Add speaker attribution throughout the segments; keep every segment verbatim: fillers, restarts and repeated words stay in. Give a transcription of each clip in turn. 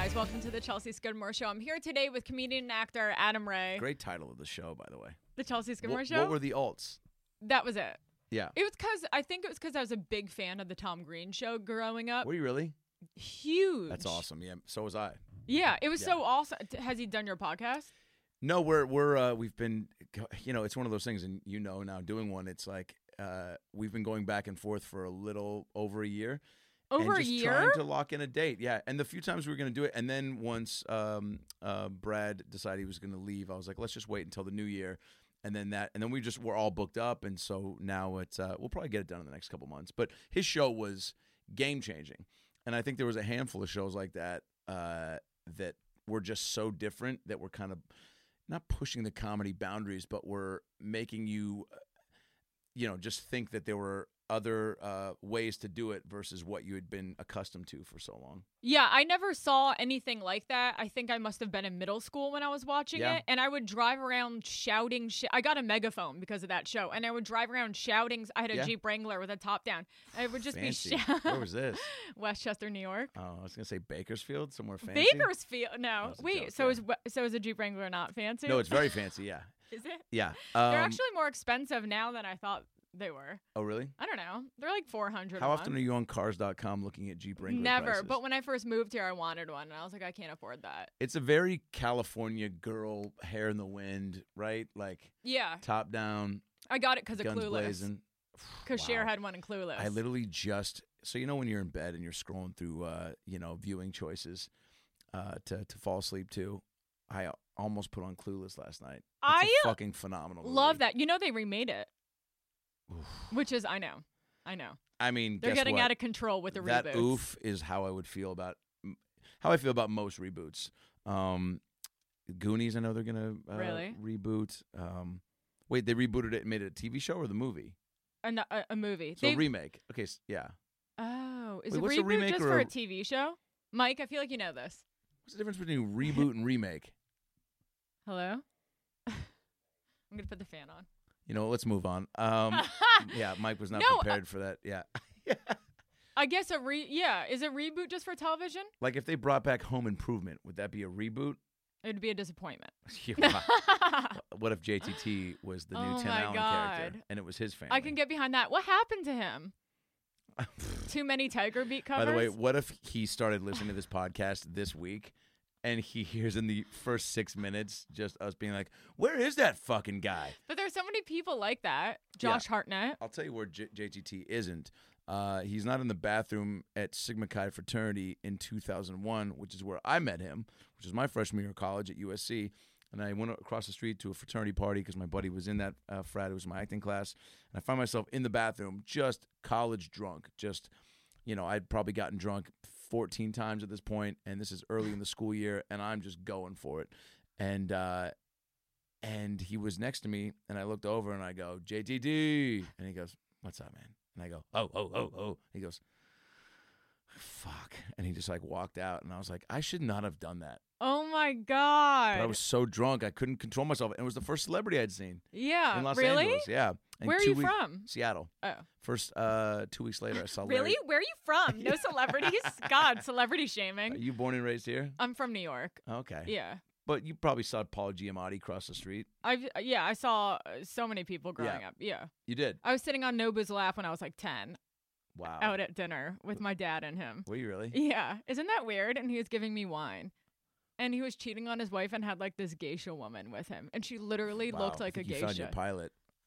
Speaker 1: guys. Welcome to the Chelsea Skidmore Show. I'm here today with comedian and actor Adam Ray.
Speaker 2: Great title of the show, by the way.
Speaker 1: The Chelsea Skidmore
Speaker 2: what,
Speaker 1: Show?
Speaker 2: What were the alts?
Speaker 1: That was it.
Speaker 2: Yeah.
Speaker 1: It was because, I think it was because I was a big fan of the Tom Green Show growing up.
Speaker 2: Were you really?
Speaker 1: Huge.
Speaker 2: That's awesome. Yeah, so was I.
Speaker 1: Yeah, it was
Speaker 2: Yeah.
Speaker 1: so awesome. Has he done your podcast?
Speaker 2: No, we're, we're uh, we've been, you know, it's one of those things, and you know now doing one, it's like uh, we've been going back and forth for a little over a year.
Speaker 1: Over
Speaker 2: and
Speaker 1: a
Speaker 2: just
Speaker 1: year?
Speaker 2: trying to lock in a date, yeah. And the few times we were going to do it, and then once um, uh, Brad decided he was going to leave, I was like, let's just wait until the new year, and then that, and then we just we're all booked up, and so now it's uh, we'll probably get it done in the next couple months. But his show was game changing, and I think there was a handful of shows like that uh, that were just so different that were kind of not pushing the comedy boundaries, but were making you, you know, just think that there were other uh, ways to do it versus what you had been accustomed to for so long.
Speaker 1: Yeah, I never saw anything like that. I think I must have been in middle school when I was watching
Speaker 2: Yeah.
Speaker 1: it, and I would drive around shouting. Sh- I got a megaphone because of that show, and I would drive around shouting. I had a
Speaker 2: Yeah.
Speaker 1: Jeep Wrangler with a top down. I would just
Speaker 2: Fancy.
Speaker 1: be shouting.
Speaker 2: Where was this?
Speaker 1: Westchester, New York.
Speaker 2: Oh, I was gonna say Bakersfield, somewhere fancy.
Speaker 1: Bakersfield. No,
Speaker 2: That's a
Speaker 1: wait.
Speaker 2: joke,
Speaker 1: so
Speaker 2: yeah.
Speaker 1: is we- so is a Jeep Wrangler not fancy?
Speaker 2: No, it's very fancy. Yeah,
Speaker 1: Is it?
Speaker 2: yeah. Um,
Speaker 1: They're actually more expensive now than I thought they were.
Speaker 2: Oh, really?
Speaker 1: I don't know. They're like four hundred.
Speaker 2: How often are you on Cars dot com looking at Jeep Wrangler
Speaker 1: Never.
Speaker 2: prices?
Speaker 1: But when I first moved here, I wanted one, and I was like, I can't afford that.
Speaker 2: It's a very California girl, hair in the wind, right? Like
Speaker 1: Yeah,
Speaker 2: top down,
Speaker 1: I got it because of
Speaker 2: guns
Speaker 1: Clueless.
Speaker 2: blazing.
Speaker 1: Because
Speaker 2: Wow.
Speaker 1: Cher had one in Clueless.
Speaker 2: I literally just so you know when you're in bed and you're scrolling through uh, you know viewing choices uh, to to fall asleep to. I almost put on Clueless last night. It's
Speaker 1: I
Speaker 2: a fucking phenomenal.
Speaker 1: love
Speaker 2: movie.
Speaker 1: that. You know they remade it,
Speaker 2: Oof.
Speaker 1: which is I know, I know
Speaker 2: I mean,
Speaker 1: they're
Speaker 2: guess
Speaker 1: getting
Speaker 2: what?
Speaker 1: out of control with the
Speaker 2: that
Speaker 1: reboots.
Speaker 2: oof is how I would feel about how I feel about most reboots. Um, Goonies, I know they're gonna uh,
Speaker 1: Really?
Speaker 2: reboot. Um, wait, they rebooted it and made it a T V show or the movie?
Speaker 1: A, no- a, a movie.
Speaker 2: So
Speaker 1: They-
Speaker 2: a remake. Okay, s- yeah.
Speaker 1: oh, is
Speaker 2: Wait,
Speaker 1: it
Speaker 2: what's a
Speaker 1: reboot
Speaker 2: remake
Speaker 1: just
Speaker 2: or
Speaker 1: for
Speaker 2: a-
Speaker 1: a T V show? Mike, I feel like you know this.
Speaker 2: What's the difference between reboot and remake?
Speaker 1: Hello. I'm gonna put the fan on.
Speaker 2: You know, let's move on. Um, yeah, Mike was not
Speaker 1: No,
Speaker 2: prepared for that. Yeah.
Speaker 1: I guess a re yeah is a reboot just for television?
Speaker 2: Like if they brought back Home Improvement, would that be a reboot?
Speaker 1: It'd be a disappointment.
Speaker 2: Yeah. What if J T T was the new
Speaker 1: Oh
Speaker 2: Tim
Speaker 1: my
Speaker 2: Allen
Speaker 1: God.
Speaker 2: character and it was his family?
Speaker 1: I can get behind that. What happened to him? Too many Tiger Beat covers.
Speaker 2: By the way, what if he started listening to this podcast this week and he hears in the first six minutes just us being like, where is that fucking guy?
Speaker 1: But there's so many people like that. Josh Hartnett.
Speaker 2: I'll tell you where J- JTT isn't. Uh, he's not in the bathroom at Sigma Chi fraternity in two thousand one, which is where I met him, which is my freshman year of college at U S C. And I went across the street to a fraternity party because my buddy was in that uh, frat. It was my acting class. And I found myself in the bathroom, just college drunk. Just, you know, I'd probably gotten drunk fourteen times at this point, and this is early in the school year, and I'm just going for it. And uh, and he was next to me, and I looked over, and I go, J T D. And he goes, what's up, man? And I go, oh, oh, oh, oh. He goes, fuck. And he just like walked out, and I was like, I should not have done that.
Speaker 1: Oh my God.
Speaker 2: But I was so drunk, I couldn't control myself. And it was the first celebrity I'd seen
Speaker 1: yeah.
Speaker 2: in Los
Speaker 1: really?
Speaker 2: Angeles. Yeah. And
Speaker 1: Where are
Speaker 2: two
Speaker 1: you
Speaker 2: week-
Speaker 1: from?
Speaker 2: Seattle.
Speaker 1: Oh.
Speaker 2: First, uh, two weeks later, I saw
Speaker 1: Really?
Speaker 2: Larry.
Speaker 1: Where are you from? No celebrities? God, celebrity
Speaker 2: Are
Speaker 1: shaming.
Speaker 2: you born and raised here?
Speaker 1: I'm from New York.
Speaker 2: Okay.
Speaker 1: Yeah.
Speaker 2: But you probably saw Paul Giamatti cross the street.
Speaker 1: I've yeah, I saw uh, so many people growing
Speaker 2: Yeah.
Speaker 1: up. Yeah.
Speaker 2: You did?
Speaker 1: I was sitting on Nobu's lap when I was like ten,
Speaker 2: Wow.
Speaker 1: out at dinner with my dad and him.
Speaker 2: Were you really?
Speaker 1: Yeah. Isn't that weird? And he was giving me wine. And he was cheating on his wife and had like this geisha woman with him. And she literally
Speaker 2: Wow,
Speaker 1: looked
Speaker 2: I
Speaker 1: like a
Speaker 2: think you found
Speaker 1: geisha.
Speaker 2: your pilot.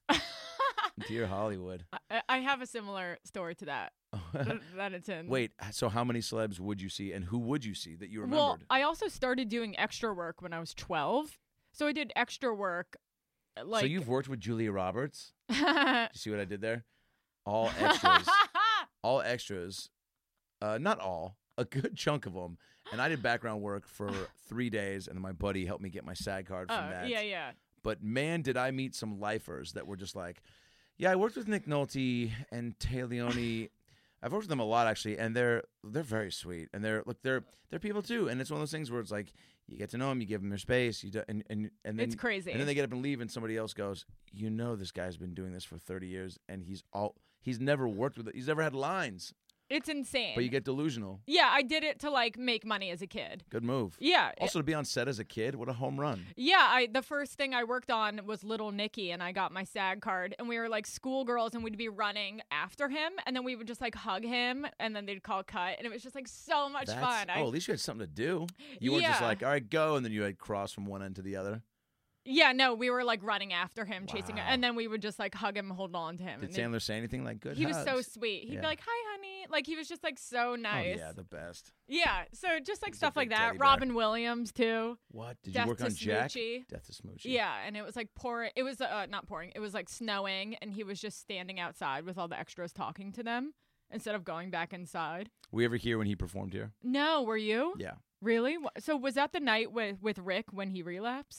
Speaker 2: Dear Hollywood.
Speaker 1: I, I have a similar story to that. th- that it's in.
Speaker 2: Wait, so how many celebs would you see, and who would you see that you remembered?
Speaker 1: Well, I also started doing extra work when I was twelve. So I did extra work. uh, Like
Speaker 2: so you've worked with Julia Roberts?
Speaker 1: you
Speaker 2: You see what I did there? All extras. all extras. Uh, not all. A good chunk of them. And I did background work for three days, and then my buddy helped me get my SAG card from
Speaker 1: Oh,
Speaker 2: that.
Speaker 1: yeah, yeah.
Speaker 2: But man, did I meet some lifers that were just like, yeah, I worked with Nick Nolte and Tay Leone. I've worked with them a lot actually, and they're they're very sweet, and they're look they're they're people too, and it's one of those things where it's like you get to know them, you give them their space, you do, and and and then
Speaker 1: It's crazy.
Speaker 2: and then they get up and leave, and somebody else goes, you know, this guy's been doing this for thirty years, and he's all he's never worked with it, he's never had lines.
Speaker 1: It's insane.
Speaker 2: But you get delusional.
Speaker 1: Yeah, I did it to like make money as a kid.
Speaker 2: Good move.
Speaker 1: Yeah.
Speaker 2: Also, to be on set as a kid, what a home run.
Speaker 1: Yeah, I the first thing I worked on was Little Nicky, and I got my SAG card, and we were like schoolgirls, and we'd be running after him, and then we would just like hug him, and then they'd call cut, and it was just like so much
Speaker 2: That's,
Speaker 1: fun. I,
Speaker 2: oh, at least you had something to do. You weren't just
Speaker 1: Yeah.
Speaker 2: like, all right, go, and then you had cross from one end to the other.
Speaker 1: yeah, no, we were like running after him, chasing him,
Speaker 2: Wow.
Speaker 1: and then we would just like hug him, hold on to him.
Speaker 2: Did
Speaker 1: and then-
Speaker 2: Sandler say anything like good
Speaker 1: he was so
Speaker 2: hugs?
Speaker 1: sweet. He'd
Speaker 2: Yeah.
Speaker 1: be like, "Hi, honey." Like he was just like so nice.
Speaker 2: Oh, yeah, the best.
Speaker 1: Yeah, so just like
Speaker 2: He's a
Speaker 1: stuff like
Speaker 2: big
Speaker 1: that.
Speaker 2: teddy bear.
Speaker 1: Robin Williams too.
Speaker 2: What? Did
Speaker 1: Death
Speaker 2: you work
Speaker 1: to
Speaker 2: on Jack?
Speaker 1: Smoochie.
Speaker 2: Death to Smoochie.
Speaker 1: Yeah, and it was like pouring. It was uh, not pouring. It was like snowing, and he was just standing outside with all the extras talking to them instead of going back inside.
Speaker 2: Were you ever here when he performed here?
Speaker 1: No, were you?
Speaker 2: Yeah.
Speaker 1: Really? Wh- So was that the night with with Rick when he relapsed?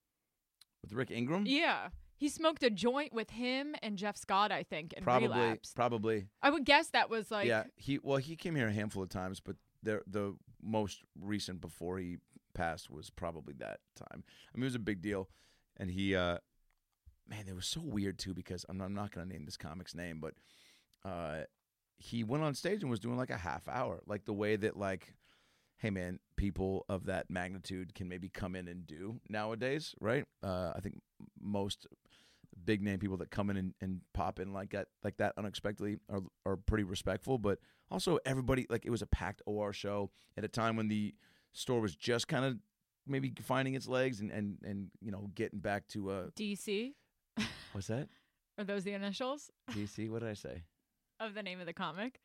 Speaker 2: With Rick Ingram?
Speaker 1: Yeah, he smoked a joint with him and Jeff Scott, I think, and
Speaker 2: Probably.
Speaker 1: relapsed.
Speaker 2: Probably.
Speaker 1: I would guess that was like.
Speaker 2: yeah. He well, he came here a handful of times, but the the most recent before he passed was probably that time. I mean, it was a big deal, and he, uh, man, it was so weird too because I'm I'm not gonna name this comic's name, but uh, he went on stage and was doing like a half hour, like the way that like, hey man, people of that magnitude can maybe come in and do nowadays, right? Uh, I think most big name people that come in and, and pop in like that like that unexpectedly are are pretty respectful, but also everybody, like, it was a packed O R show at a time when the store was just kind of maybe finding its legs and, and, and you know, getting back to uh
Speaker 1: D C.
Speaker 2: what's that?
Speaker 1: Are those the initials
Speaker 2: D C? What did I say?
Speaker 1: of the name of the comic?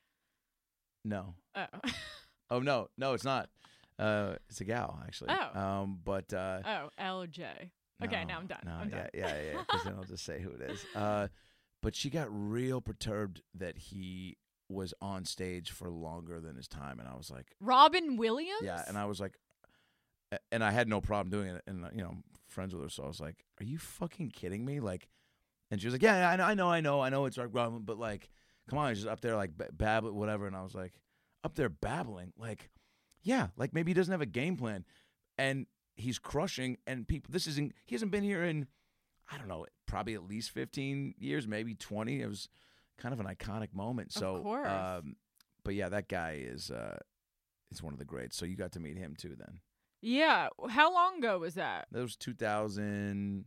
Speaker 2: No.
Speaker 1: Oh.
Speaker 2: Oh no, no, it's not. Uh, it's a gal actually.
Speaker 1: Oh.
Speaker 2: Um, but uh,
Speaker 1: Oh, L J. Okay,
Speaker 2: no,
Speaker 1: now I'm done.
Speaker 2: No,
Speaker 1: I'm
Speaker 2: yeah,
Speaker 1: done.
Speaker 2: yeah, yeah. Because then I'll just say who it is. Uh, but she got real perturbed that he was on stage for longer than his time, and I was like,
Speaker 1: Robin Williams?
Speaker 2: yeah, and I was like, a- and I had no problem doing it, and uh, you know, I'm friends with her, so I was like, are you fucking kidding me? Like, and she was like, yeah, yeah, I know, I know, I know, I know, it's like Robin, but like, come on, he's just up there like b- babbling, whatever, and I was like, up there babbling, like, yeah, like maybe he doesn't have a game plan, and he's crushing, and people, this isn't, he hasn't been here in, I don't know, probably at least fifteen years, maybe twenty. It was kind of an iconic moment. So,
Speaker 1: Of course.
Speaker 2: Um, but yeah, that guy is, uh, is one of the greats. So you got to meet him too then.
Speaker 1: Yeah. How long ago was that?
Speaker 2: That was two thousand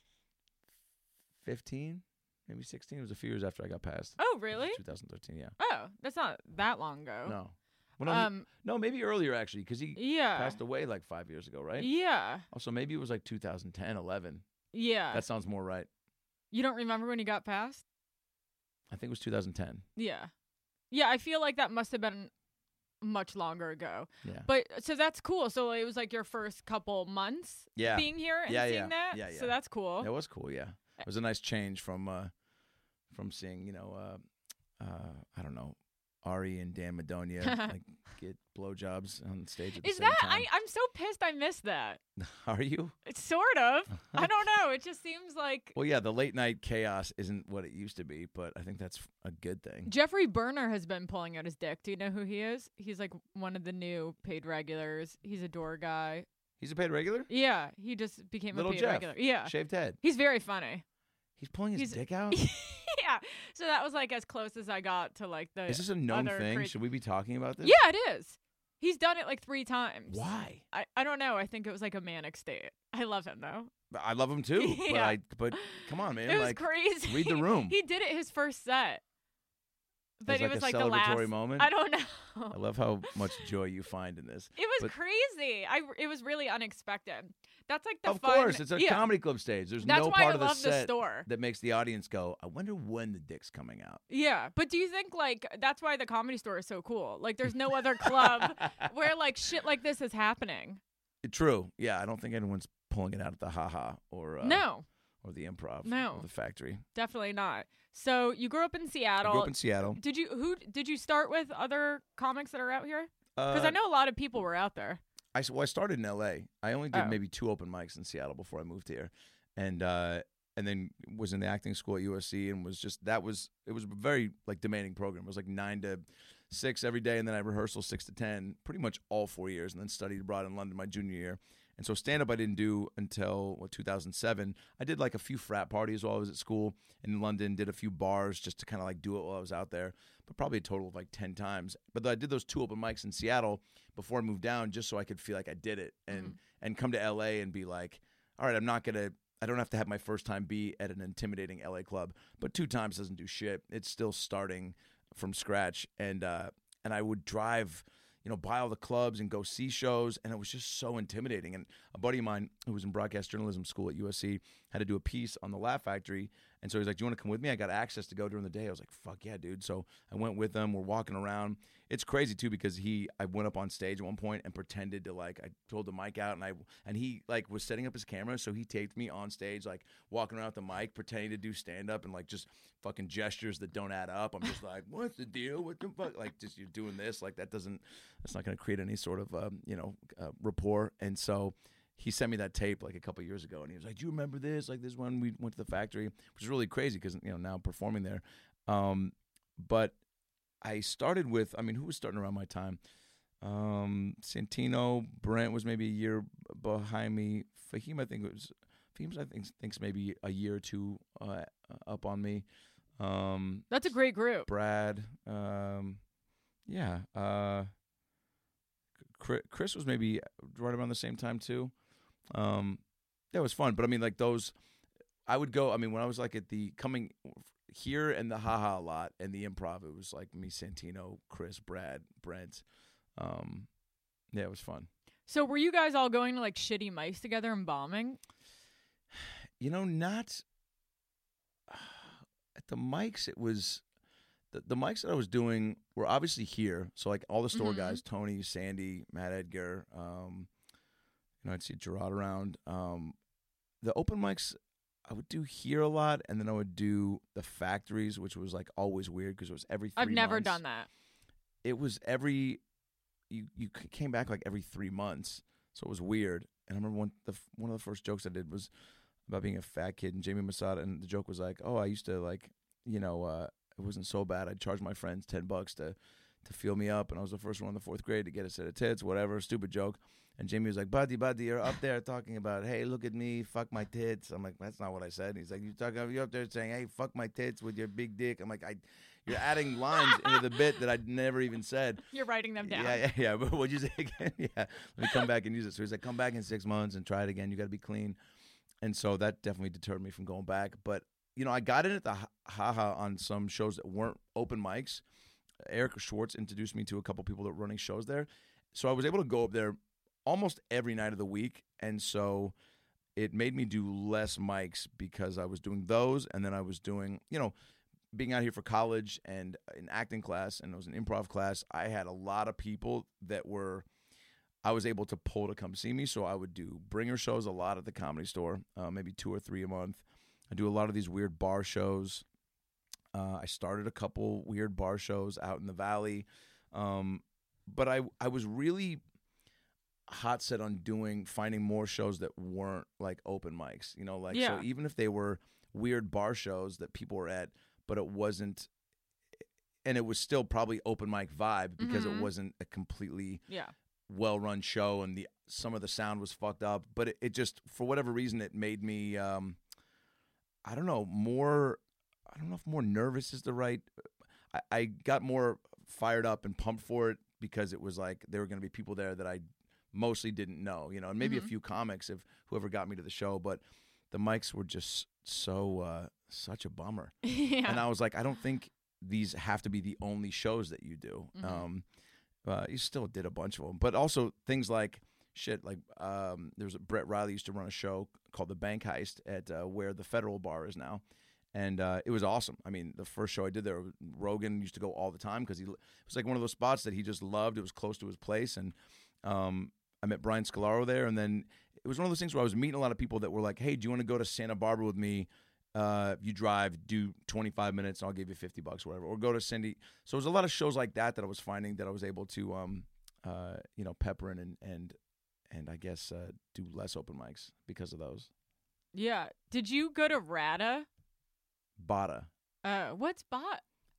Speaker 2: fifteen, maybe sixteen. It was a few years after I got passed.
Speaker 1: Oh, really?
Speaker 2: twenty thirteen, yeah.
Speaker 1: Oh, that's not that long ago.
Speaker 2: No. Well, no, he-
Speaker 1: Um.
Speaker 2: no, maybe earlier actually, because he
Speaker 1: Yeah.
Speaker 2: passed away like five years ago, right?
Speaker 1: Yeah.
Speaker 2: Also, maybe it was like two thousand ten, eleven.
Speaker 1: Yeah.
Speaker 2: That sounds more right.
Speaker 1: You don't remember when he got passed?
Speaker 2: I think it was two thousand ten.
Speaker 1: Yeah. Yeah, I feel like that must have been much longer ago.
Speaker 2: Yeah.
Speaker 1: But so that's cool. So it was like your first couple months
Speaker 2: Yeah.
Speaker 1: being here and
Speaker 2: Yeah,
Speaker 1: seeing
Speaker 2: yeah.
Speaker 1: that.
Speaker 2: Yeah, yeah.
Speaker 1: So that's cool.
Speaker 2: It was cool, yeah. It was a nice change from uh, from seeing, you know, uh, uh, I don't know, Ari and Dan Madonia like get blowjobs on stage at the
Speaker 1: Is
Speaker 2: same
Speaker 1: that
Speaker 2: time.
Speaker 1: I, I'm so pissed I missed that.
Speaker 2: Are you?
Speaker 1: It's sort of. I don't know. It just seems like
Speaker 2: Well, yeah, the late night chaos isn't what it used to be, but I think that's a good thing.
Speaker 1: Jeffrey Berner has been pulling out his dick. Do you know who he is? He's like one of the new paid regulars. He's a door guy.
Speaker 2: He's a paid regular?
Speaker 1: Yeah, he just became
Speaker 2: Little
Speaker 1: a paid
Speaker 2: Jeff.
Speaker 1: regular. Yeah.
Speaker 2: Shaved head.
Speaker 1: He's very funny.
Speaker 2: He's pulling his
Speaker 1: He's-
Speaker 2: dick out?
Speaker 1: Yeah. So that was like as close as I got to like the
Speaker 2: Is this a known
Speaker 1: other
Speaker 2: thing?
Speaker 1: cra-
Speaker 2: Should we be talking about this?
Speaker 1: Yeah, it is. He's done it like three times.
Speaker 2: Why?
Speaker 1: I, I don't know. I think it was like a manic state. I love him though.
Speaker 2: I love him too, but
Speaker 1: Yeah.
Speaker 2: I but come on, man,
Speaker 1: it was
Speaker 2: like
Speaker 1: crazy.
Speaker 2: read the room.
Speaker 1: He did it his first set. But
Speaker 2: As
Speaker 1: it
Speaker 2: like
Speaker 1: was
Speaker 2: a
Speaker 1: like the
Speaker 2: celebratory
Speaker 1: last
Speaker 2: moment.
Speaker 1: I don't know.
Speaker 2: I love how much joy you find in this.
Speaker 1: It was
Speaker 2: But-
Speaker 1: crazy. I it was really unexpected. That's like the
Speaker 2: Of
Speaker 1: fun.
Speaker 2: course, it's a
Speaker 1: yeah.
Speaker 2: comedy club stage. There's
Speaker 1: That's
Speaker 2: no
Speaker 1: why
Speaker 2: part
Speaker 1: I
Speaker 2: of the
Speaker 1: love the
Speaker 2: set
Speaker 1: store.
Speaker 2: that makes the audience go, I wonder when the dick's coming out.
Speaker 1: Yeah, but do you think like that's why the Comedy Store is so cool? Like, there's no other club where like shit like this is happening.
Speaker 2: True. Yeah, I don't think anyone's pulling it out at the haha or uh,
Speaker 1: no,
Speaker 2: or the improv
Speaker 1: No.
Speaker 2: or the factory.
Speaker 1: definitely not. So you grew up in
Speaker 2: I
Speaker 1: Seattle.
Speaker 2: grew up in Seattle.
Speaker 1: Did you who did you start with other comics that are out here? Because
Speaker 2: Uh,
Speaker 1: I know a lot of people were out there.
Speaker 2: I, s- well, I started in L A. I only did
Speaker 1: Oh.
Speaker 2: maybe two open mics in Seattle before I moved here, and uh, and then was in the acting school at U S C, and was just that was it was a very like demanding program. It was like nine to six every day, and then I rehearsal six to ten, pretty much all four years, and then studied abroad in London my junior year. And so stand-up I didn't do until what, two thousand seven. I did like a few frat parties while I was at school in London, did a few bars just to kind of like do it while I was out there, but probably a total of like ten times. But I did those two open mics in Seattle before I moved down just so I could feel like I did it and
Speaker 1: Mm-hmm.
Speaker 2: and come to L A and be like, all right, I'm not going to, I don't have to have my first time be at an intimidating L A club, but two times doesn't do shit. It's still starting from scratch. And, uh, and I would drive, you know, buy all the clubs and go see shows, and it was just so intimidating. And a buddy of mine who was in broadcast journalism school at U S C had to do a piece on the Laugh Factory, and so he's like, do you want to come with me? I got access to go during the day. I was like, fuck yeah, dude. So I went with him. We're walking around. It's crazy, too, because he, I went up on stage at one point and pretended to, like, I pulled the mic out, and I, and he, like, was setting up his camera, so he taped me on stage, like, walking around with the mic, pretending to do stand-up, and, like, just fucking gestures that don't add up. I'm just like, what's the deal? What the fuck? Like, just you're doing this. Like, that doesn't, that's not going to create any sort of, um, you know, uh, rapport. And so he sent me that tape, like, a couple years ago, and he was like, do you remember this? Like, this one we went to the factory, which is really crazy because, you know, now I'm performing there. Um, but I started with, I mean, who was starting around my time? Um, Santino, Brent was maybe a year behind me. Fahim, I think it was, Fahim's, I think, thinks maybe a year or two uh, up on me. Um,
Speaker 1: That's a great group.
Speaker 2: Brad, um, yeah. Uh, Chris was maybe right around the same time too. Um, that was fun, but I mean, like those, I would go. I mean, when I was like at the coming here and the haha a lot and the improv, it was like me, Santino, Chris, Brad, Brent. Um, yeah, it was fun.
Speaker 1: So were you guys all going to like shitty mics together and bombing?
Speaker 2: You know, not at the mics. It was the the mics that I was doing were obviously here. So like all the store
Speaker 1: Mhm.
Speaker 2: guys, Tony, Sandy, Matt Edgar. Um, you know, I'd see Gerard around. Um, the open mics I would do here a lot, and then I would do the factories, which was like always weird because it was every. Three
Speaker 1: I've never
Speaker 2: months.
Speaker 1: done that.
Speaker 2: It was every. You you c- came back like every three months, so it was weird. And I remember one the f- one of the first jokes I did was about being a fat kid, and Jamie Masada, and the joke was like, "Oh, I used to like, you know, uh, it wasn't so bad. I'd charge my friends ten bucks to to feel me up, and I was the first one in the fourth grade to get a set of tits, whatever, stupid joke." And Jamie was like, "Buddy, buddy, you're up there talking about, hey, look at me, fuck my tits." I'm like, "That's not what I said." And he's like, "You talking? You're up there saying, hey, fuck my tits with your big dick." I'm like, "I, you're adding lines into the bit that I'd never even said."
Speaker 1: You're writing them down.
Speaker 2: Yeah, yeah, yeah. But what'd you say again? Yeah, let me come back and use it. So he's like, "Come back in six months and try it again. You got to be clean." And so that definitely deterred me from going back. But you know, I got in at the ha- haha on some shows that weren't open mics. Eric Schwartz introduced me to a couple people that were running shows there, so I was able to go up there almost every night of the week. And so it made me do less mics because I was doing those, and then I was doing, you know, being out here for college and an acting class, and it was an improv class. I had a lot of people that were, I was able to pull to come see me. So I would do bringer shows a lot at the Comedy Store, uh, maybe two or three a month. I do a lot of these weird bar shows. Uh, I started a couple weird bar shows out in the Valley. Um, but I, I was really hot set on doing, finding more shows that weren't like open mics, you know, like,
Speaker 1: Yeah.
Speaker 2: so even if they were weird bar shows that people were at, but it wasn't, and it was still probably open mic vibe because
Speaker 1: Mhm.
Speaker 2: it wasn't a completely
Speaker 1: Yeah.
Speaker 2: well-run show, and the some of the sound was fucked up, but it, it just, for whatever reason, it made me um I don't know, more, I don't know if more nervous is the right, I, I got more fired up and pumped for it because it was like there were going to be people there that I mostly didn't know, you know, and maybe
Speaker 1: Mhm.
Speaker 2: a few comics, if whoever got me to the show, but the mics were just so uh such a bummer.
Speaker 1: Yeah.
Speaker 2: And I was like, I don't think these have to be the only shows that you do.
Speaker 1: Mhm.
Speaker 2: Um, uh, you still did a bunch of them, but also things like shit. Like um, there was a Brett Riley used to run a show called The Bank Heist at uh, where the Federal Bar is now, and uh, it was awesome. I mean, the first show I did there, Rogan used to go all the time because he it was like one of those spots that he just loved. It was close to his place, and um, I met Brian Scalaro there, and then it was one of those things where I was meeting a lot of people that were like, "Hey, do you want to go to Santa Barbara with me? Uh, you drive, do twenty-five minutes, and I'll give you fifty bucks, or whatever." Or go to Cindy. So it was a lot of shows like that that I was finding that I was able to, um, uh, you know, pepper in and and and I guess uh, do less open mics because of those.
Speaker 1: Yeah. Did you go to RADA?
Speaker 2: Bada.
Speaker 1: Uh, what's bot?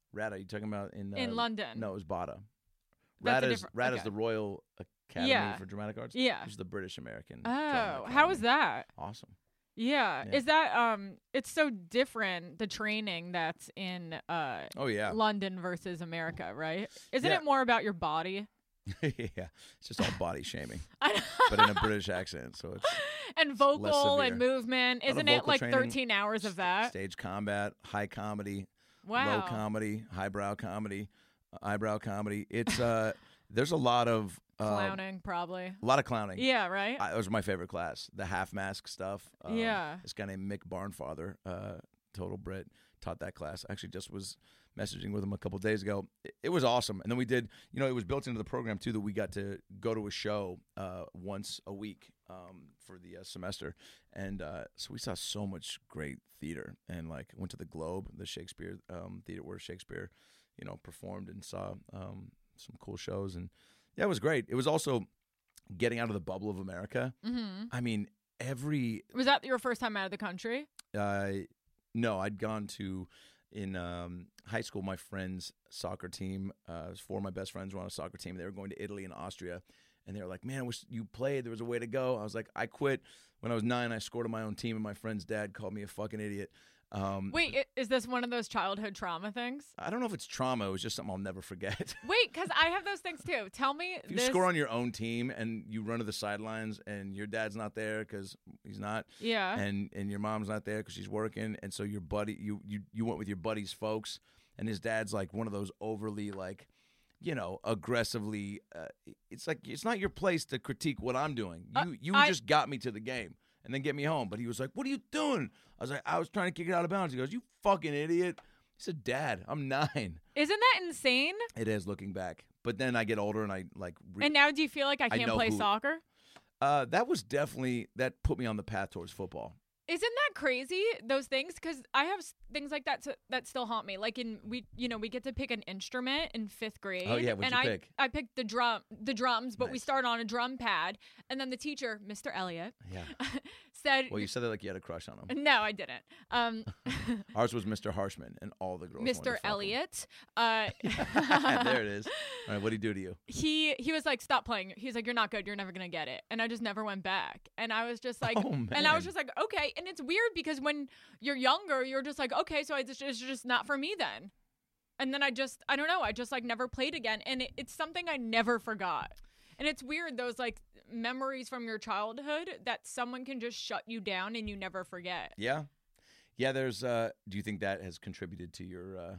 Speaker 2: RADA. You talking about in uh,
Speaker 1: In London.
Speaker 2: No, it was BADA.
Speaker 1: That's a
Speaker 2: RADA is
Speaker 1: different-
Speaker 2: RADA is
Speaker 1: okay.
Speaker 2: the Royal Academy
Speaker 1: Yeah.
Speaker 2: for Dramatic Arts.
Speaker 1: Yeah.
Speaker 2: Which is the British American.
Speaker 1: Oh, how is that?
Speaker 2: Awesome.
Speaker 1: Yeah.
Speaker 2: Yeah.
Speaker 1: Is that um it's so different, the training that's in uh
Speaker 2: Oh yeah.
Speaker 1: London versus America, right? Isn't
Speaker 2: Yeah.
Speaker 1: it more about your body?
Speaker 2: Yeah. It's just all body shaming,
Speaker 1: I know.
Speaker 2: but in a British accent, so it's
Speaker 1: And vocal
Speaker 2: severe.
Speaker 1: and movement.
Speaker 2: Lot of
Speaker 1: Isn't it
Speaker 2: vocal
Speaker 1: like
Speaker 2: training,
Speaker 1: thirteen hours of that?
Speaker 2: stage combat, high comedy,
Speaker 1: Wow.
Speaker 2: low comedy, highbrow comedy, uh, eyebrow comedy. It's uh, there's a lot of uh,
Speaker 1: Clowning, probably.
Speaker 2: a lot of clowning.
Speaker 1: Yeah, right?
Speaker 2: I, it was my favorite class. The half mask stuff. Um,
Speaker 1: Yeah.
Speaker 2: This guy named Mick Barnfather, uh, total Brit, taught that class. I actually just was messaging with him a couple days ago. It, it was awesome. And then we did, you know, it was built into the program too that we got to go to a show uh, once a week um, for the uh, semester. And uh, so we saw so much great theater and like went to the Globe, the Shakespeare um, theater where Shakespeare, you know, performed and saw um, some cool shows. And yeah, it was great. It was also getting out of the bubble of America.
Speaker 1: Mm-hmm.
Speaker 2: I mean, every
Speaker 1: Was that your first time out of the country?
Speaker 2: uh, no, I'd gone to in um, high school. My friend's soccer team, uh, four of my best friends were on a soccer team. They were going to Italy and Austria, and they were like, "Man, I wish you played. There was a way to go." I was like, "I quit when I was nine. I scored on my own team, and my friend's dad called me a fucking idiot." Um,
Speaker 1: Wait, i- is this one of those childhood trauma things?
Speaker 2: I don't know if it's trauma. It was just something I'll never forget.
Speaker 1: Wait, because I have those things too. Tell me
Speaker 2: If you
Speaker 1: this.
Speaker 2: score on your own team and you run to the sidelines and your dad's not there because he's not,
Speaker 1: yeah.
Speaker 2: and and your mom's not there because she's working, and so your buddy, you you you went with your buddy's folks, and his dad's like one of those overly like, you know, aggressively. Uh, it's like it's not your place to critique what I'm doing. You
Speaker 1: Uh,
Speaker 2: you
Speaker 1: I-
Speaker 2: just got me to the game and then get me home. But he was like, "What are you doing?" I was like, "I was trying to kick it out of bounds." He goes, "You fucking idiot." He said, "Dad, I'm nine."
Speaker 1: Isn't that insane?
Speaker 2: It is looking back, but then I get older and I like. Re-
Speaker 1: And now do you feel like I can't
Speaker 2: know
Speaker 1: play
Speaker 2: who-
Speaker 1: soccer?
Speaker 2: uh, that was definitely that put me on the path towards football.
Speaker 1: Isn't that crazy? Those things, because I have s- things like that to, that still haunt me. Like in we, you know, we get to pick an instrument in fifth grade.
Speaker 2: Oh, yeah, what'd
Speaker 1: and
Speaker 2: you
Speaker 1: I
Speaker 2: pick?
Speaker 1: I picked the drum, the drums, but we
Speaker 2: Nice.
Speaker 1: started on a drum pad, and then the teacher, Mister Elliott,
Speaker 2: Yeah.
Speaker 1: said,
Speaker 2: Well, you said that like you had a crush on him.
Speaker 1: "No, I didn't." Um,
Speaker 2: Ours was Mister Harshman, and all the girls. wanted to
Speaker 1: Mister
Speaker 2: fuck him.
Speaker 1: Elliott, uh,
Speaker 2: There it is. All right, what did he do to you?
Speaker 1: he he was like, "Stop playing." He's like, "You're not good. You're never gonna get it." And I just never went back. And I was just like,
Speaker 2: Oh,
Speaker 1: and I was
Speaker 2: man.
Speaker 1: just like, okay. And it's weird because when you're younger, you're just like, okay, so I just, it's just not for me then. And then I just, I don't know, I just like never played again. And it, it's something I never forgot. And it's weird, those like memories from your childhood that someone can just shut you down and you never forget.
Speaker 2: Yeah, yeah. There's. Uh, do you think that has contributed to your uh,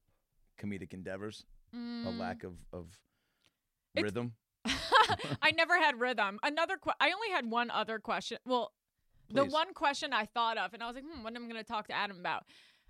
Speaker 2: comedic endeavors? A
Speaker 1: Mm.
Speaker 2: lack of of
Speaker 1: It's-
Speaker 2: rhythm.
Speaker 1: I never had rhythm. Another, que- I only had one other question. Well, the
Speaker 2: Please.
Speaker 1: one question I thought of, and I was like, hmm, what am I going to talk to Adam about?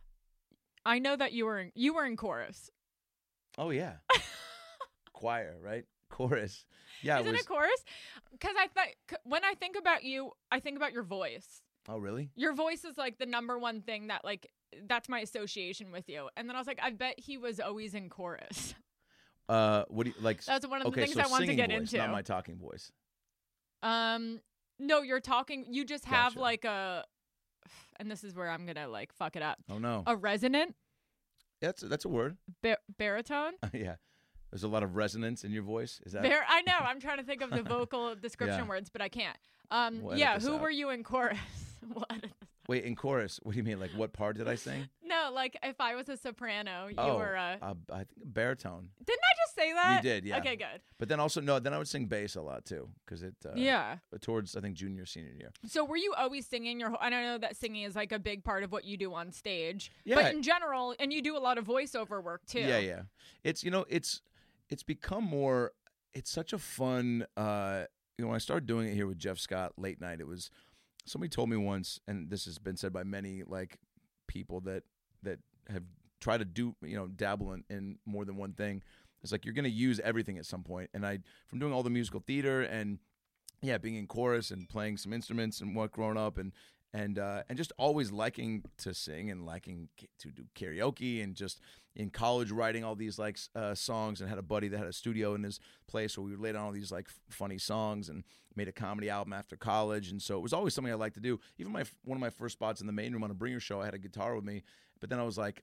Speaker 1: I know that you were in, you were in chorus.
Speaker 2: Oh yeah. Choir, right? Chorus. Yeah.
Speaker 1: Isn't
Speaker 2: it was.
Speaker 1: it chorus? Because I thought when I think about you, I think about your voice.
Speaker 2: Oh really?
Speaker 1: Your voice is like the number one thing that like that's my association with you. And then I was like, I bet he was always in chorus.
Speaker 2: Uh, what do you like?
Speaker 1: That's one of the
Speaker 2: okay,
Speaker 1: things
Speaker 2: so
Speaker 1: I want to
Speaker 2: singing
Speaker 1: get
Speaker 2: voice,
Speaker 1: into.
Speaker 2: not my talking voice.
Speaker 1: Um, no, you're talking. You just have
Speaker 2: Gotcha.
Speaker 1: like a, and this is where I'm gonna like fuck it up.
Speaker 2: Oh no.
Speaker 1: A resonant
Speaker 2: That's that's a word.
Speaker 1: bar- baritone.
Speaker 2: Yeah. There's a lot of resonance in your voice. Is that?
Speaker 1: Bar- I know. I'm trying to think of the vocal description
Speaker 2: Yeah.
Speaker 1: words, but I can't. Um,
Speaker 2: We'll edit
Speaker 1: yeah.
Speaker 2: this
Speaker 1: Who
Speaker 2: out.
Speaker 1: were you in chorus? What?
Speaker 2: Wait, in chorus. What do you mean? Like what part did I sing?
Speaker 1: No, like if I was a soprano, you
Speaker 2: oh,
Speaker 1: were a.
Speaker 2: uh, I think a baritone.
Speaker 1: Didn't I just say that?
Speaker 2: You did, yeah.
Speaker 1: Okay, good.
Speaker 2: But then also no, then I would sing bass a lot too, because it. Uh,
Speaker 1: Yeah.
Speaker 2: Towards I think junior senior year.
Speaker 1: So were you always singing your whole? I don't know that singing is like a big part of what you do on stage.
Speaker 2: Yeah.
Speaker 1: But in general, and you do a lot of voiceover work too.
Speaker 2: Yeah, yeah. It's you know it's it's become more. It's such a fun. Uh, you know, when I started doing it here with Jeff Scott late night, it was somebody told me once, and this has been said by many like people that that have tried to do you know dabble in, in more than one thing. It's like you're going to use everything at some point. And I from doing all the musical theater and yeah, being in chorus and playing some instruments and what growing up and and uh, and just always liking to sing and liking k- to do karaoke and just in college writing all these like s- uh, songs and had a buddy that had a studio in his place where we would lay down all these like f- funny songs and made a comedy album after college, and so it was always something I liked to do. Even my f- one of my first spots in the main room on a Bringer show, I had a guitar with me, but then I was like,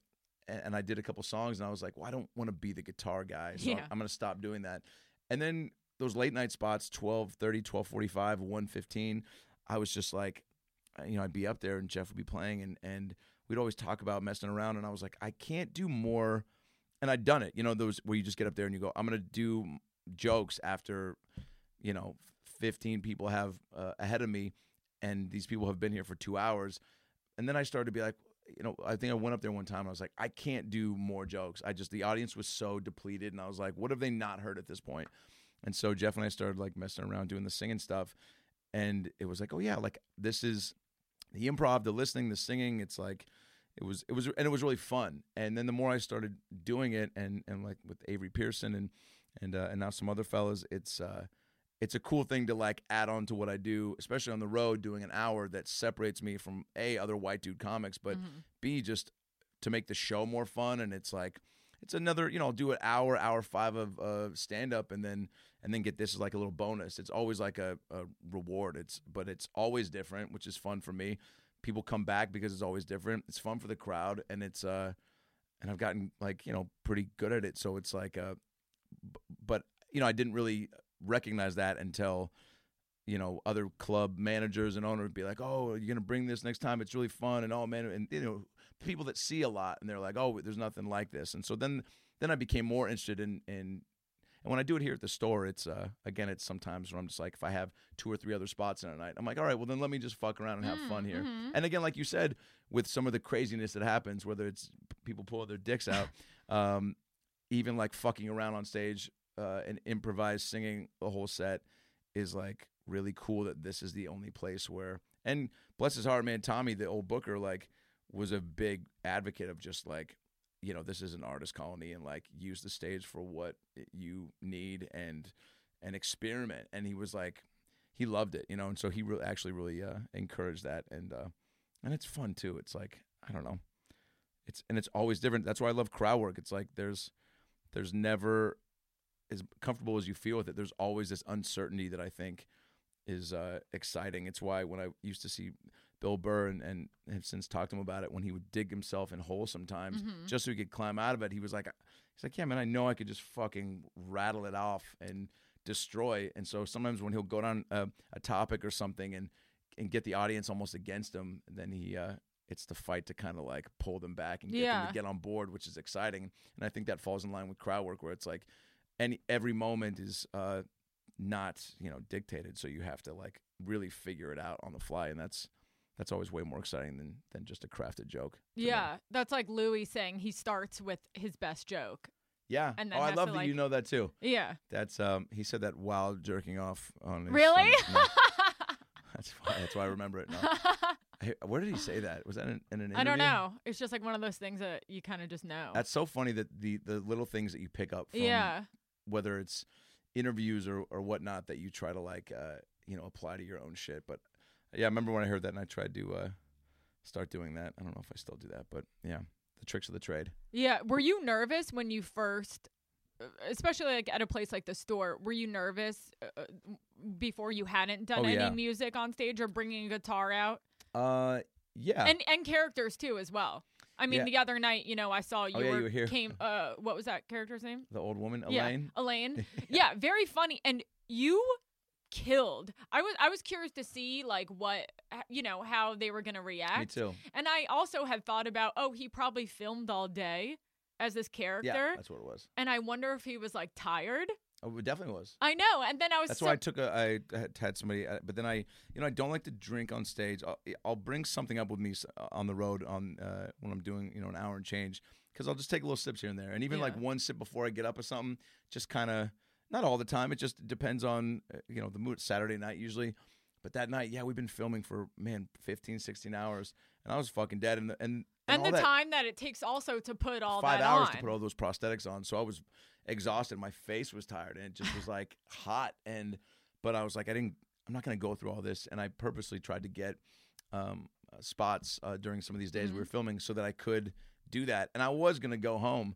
Speaker 2: and, and I did a couple songs, and I was like, well, I don't want to be the guitar guy, so
Speaker 1: Yeah.
Speaker 2: I'm going to stop doing that. And then those late night spots, twelve thirty, twelve forty-five, one fifteen, I was just like, you know, I'd be up there and Jeff would be playing, and, and we'd always talk about messing around, and I was like, I can't do more. And I'd done it, you know, those where you just get up there and you go, I'm going to do jokes after, you know, fifteen people have uh, ahead of me, and these people have been here for two hours. And then I started to be like, you know, I think I went up there one time, and I was like, I can't do more jokes. I just, the audience was so depleted, and I was like, what have they not heard at this point? And so Jeff and I started like messing around doing the singing stuff, and it was like, oh yeah, like this is the improv, the listening, the singing. It's like, it was, it was, and it was really fun. And then the more I started doing it, and and like with Avery Pearson and and uh, and now some other fellas, it's uh, it's a cool thing to like add on to what I do, especially on the road, doing an hour that separates me from A, other white dude comics, but
Speaker 1: Mhm.
Speaker 2: B, just to make the show more fun. And it's like, it's another, you know, I'll do an hour, hour five of uh, stand up, and then and then get this as like a little bonus. It's always like a, a reward. It's but it's always different, which is fun for me. People come back because it's always different. It's fun for the crowd, and it's uh, and I've gotten like, you know, pretty good at it. So it's like uh, b- but you know, I didn't really recognize that until, you know, other club managers and owners would be like, oh, you're gonna bring this next time, it's really fun, and oh man, and you know, people that see a lot, and they're like, oh, there's nothing like this. And so then then I became more interested in in and when I do it here at the store, it's uh again, it's sometimes where I'm just like, if I have two or three other spots in a night, I'm like, all right, well then let me just fuck around and have fun here.
Speaker 1: Mhm.
Speaker 2: And again, like you said, with some of the craziness that happens, whether it's p- people pull their dicks out, um, even like fucking around on stage uh, and improvise singing the whole set is like really cool. That this is the only place where, and bless his heart, man, Tommy, the old booker, like was a big advocate of just like, you know, this is an artist colony, and like use the stage for what you need, and and experiment. And he was like, he loved it, you know, and so he really actually really uh, encouraged that, and uh, and it's fun too. It's like, I don't know, it's and it's always different. That's why I love crowd work. It's like there's there's never, as comfortable as you feel with it, there's always this uncertainty that I think is uh, exciting. It's why when I used to see Bill Burr and, and have since talked to him about it, when he would dig himself in holes sometimes
Speaker 1: Mhm.
Speaker 2: just so he could climb out of it, he was like, he's like, yeah, man, I know I could just fucking rattle it off and destroy. And so sometimes when he'll go down a, a topic or something and and get the audience almost against him, then he uh, it's the fight to kind of like pull them back and get them
Speaker 1: Yeah.
Speaker 2: to get on board, which is exciting. And I think that falls in line with crowd work, where it's like any every moment is uh, not, you know, dictated, so you have to like really figure it out on the fly, and that's that's always way more exciting than than just a crafted joke. to me.
Speaker 1: Yeah, that's like Louis saying he starts with his best joke.
Speaker 2: Yeah.
Speaker 1: And then
Speaker 2: oh, I
Speaker 1: has
Speaker 2: love
Speaker 1: to,
Speaker 2: that
Speaker 1: like-
Speaker 2: you know that too.
Speaker 1: Yeah.
Speaker 2: That's um he said that while jerking off on his
Speaker 1: Really?
Speaker 2: son. No, that's why that's why I remember it. No. Hey, where did he say that? Was that in, in an interview?
Speaker 1: I don't know. It's just like one of those things that you kind of just know.
Speaker 2: That's so funny that the the little things that you pick up from
Speaker 1: yeah.
Speaker 2: whether it's interviews or, or whatnot that you try to like uh you know apply to your own shit. But yeah, I remember when I heard that and I tried to uh start doing that. I don't know if I still do that, but yeah, the tricks of the trade.
Speaker 1: Yeah. Were you nervous when you first, uh, especially like at a place like the store, were you nervous uh, before you hadn't done
Speaker 2: Oh,
Speaker 1: any
Speaker 2: yeah.
Speaker 1: music on stage or bringing a guitar out?
Speaker 2: Uh yeah.
Speaker 1: And and characters too as well. I mean,
Speaker 2: Yeah.
Speaker 1: the other night, you know, I saw you,
Speaker 2: Oh, yeah,
Speaker 1: were,
Speaker 2: you were here.
Speaker 1: came. Uh, what was that character's name?
Speaker 2: the old woman,
Speaker 1: Yeah,
Speaker 2: Elaine.
Speaker 1: Elaine. Yeah, very funny. And you killed. I was I was curious to see like what you know how they were gonna react.
Speaker 2: Me too.
Speaker 1: And I also had thought about, oh, he probably filmed all day as this character,
Speaker 2: Yeah, that's what it was.
Speaker 1: and I wonder if he was like tired.
Speaker 2: Oh, it definitely was.
Speaker 1: I know. And then I was
Speaker 2: That's
Speaker 1: so,
Speaker 2: why I took a. I had had somebody, uh, but then I, you know, I don't like to drink on stage. I'll, I'll bring something up with me s- on the road on uh, when I'm doing, you know, an hour and change, because I'll just take a little sips here and there, and even like
Speaker 1: Yeah.
Speaker 2: one sip before I get up or something, just kind of. Not all the time. It just depends on uh, you know the mood. Saturday night usually, but that night, yeah, we've been filming for man fifteen, sixteen hours, and I was fucking dead. And the, and
Speaker 1: and
Speaker 2: all
Speaker 1: the
Speaker 2: that,
Speaker 1: time that it takes also to put all
Speaker 2: five
Speaker 1: that
Speaker 2: hours
Speaker 1: on.
Speaker 2: to put all those prosthetics on, so I was exhausted. My face was tired, and it just was like hot. And but I was like, I didn't. I'm not going to go through all this, and I purposely tried to get um, uh, spots uh, during some of these days
Speaker 1: Mhm.
Speaker 2: we were filming so that I could do that. And I was going to go home.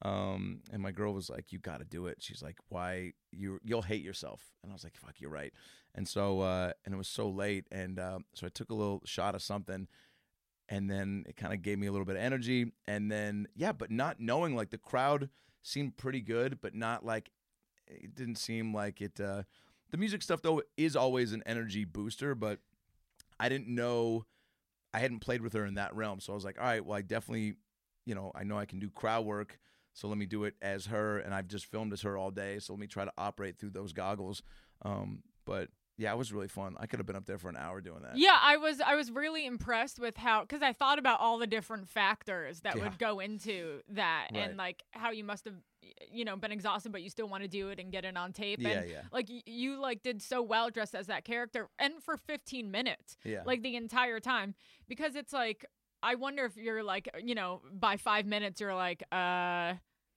Speaker 2: Um, and my girl was like, "You got to do it." She's like, "Why you? You'll hate yourself." And I was like, "Fuck, you're right." And so, uh, and it was so late, and uh, so I took a little shot of something, and then it kind of gave me a little bit of energy, and then yeah, but not knowing like the crowd seemed pretty good, but not like it didn't seem like it. Uh, the music stuff though is always an energy booster, but I didn't know. I hadn't played with her in that realm, so I was like, all right, well, I definitely, you know, I know I can do crowd work, so let me do it as her, and I've just filmed as her all day, so let me try to operate through those goggles. Um, but yeah, it was really fun. I could have been up there for an hour doing that.
Speaker 1: Yeah, I was I was really impressed with how, because I thought about all the different factors that
Speaker 2: Yeah.
Speaker 1: would go into that,
Speaker 2: Right.
Speaker 1: and like how you must have, you know, been exhausted, but you still want to do it and get it on tape.
Speaker 2: Yeah,
Speaker 1: and
Speaker 2: yeah.
Speaker 1: like y- you like did so well dressed as that character, and for fifteen minutes,
Speaker 2: Yeah.
Speaker 1: like the entire time, because it's like I wonder if you're like, you know, by five minutes you're like, uh.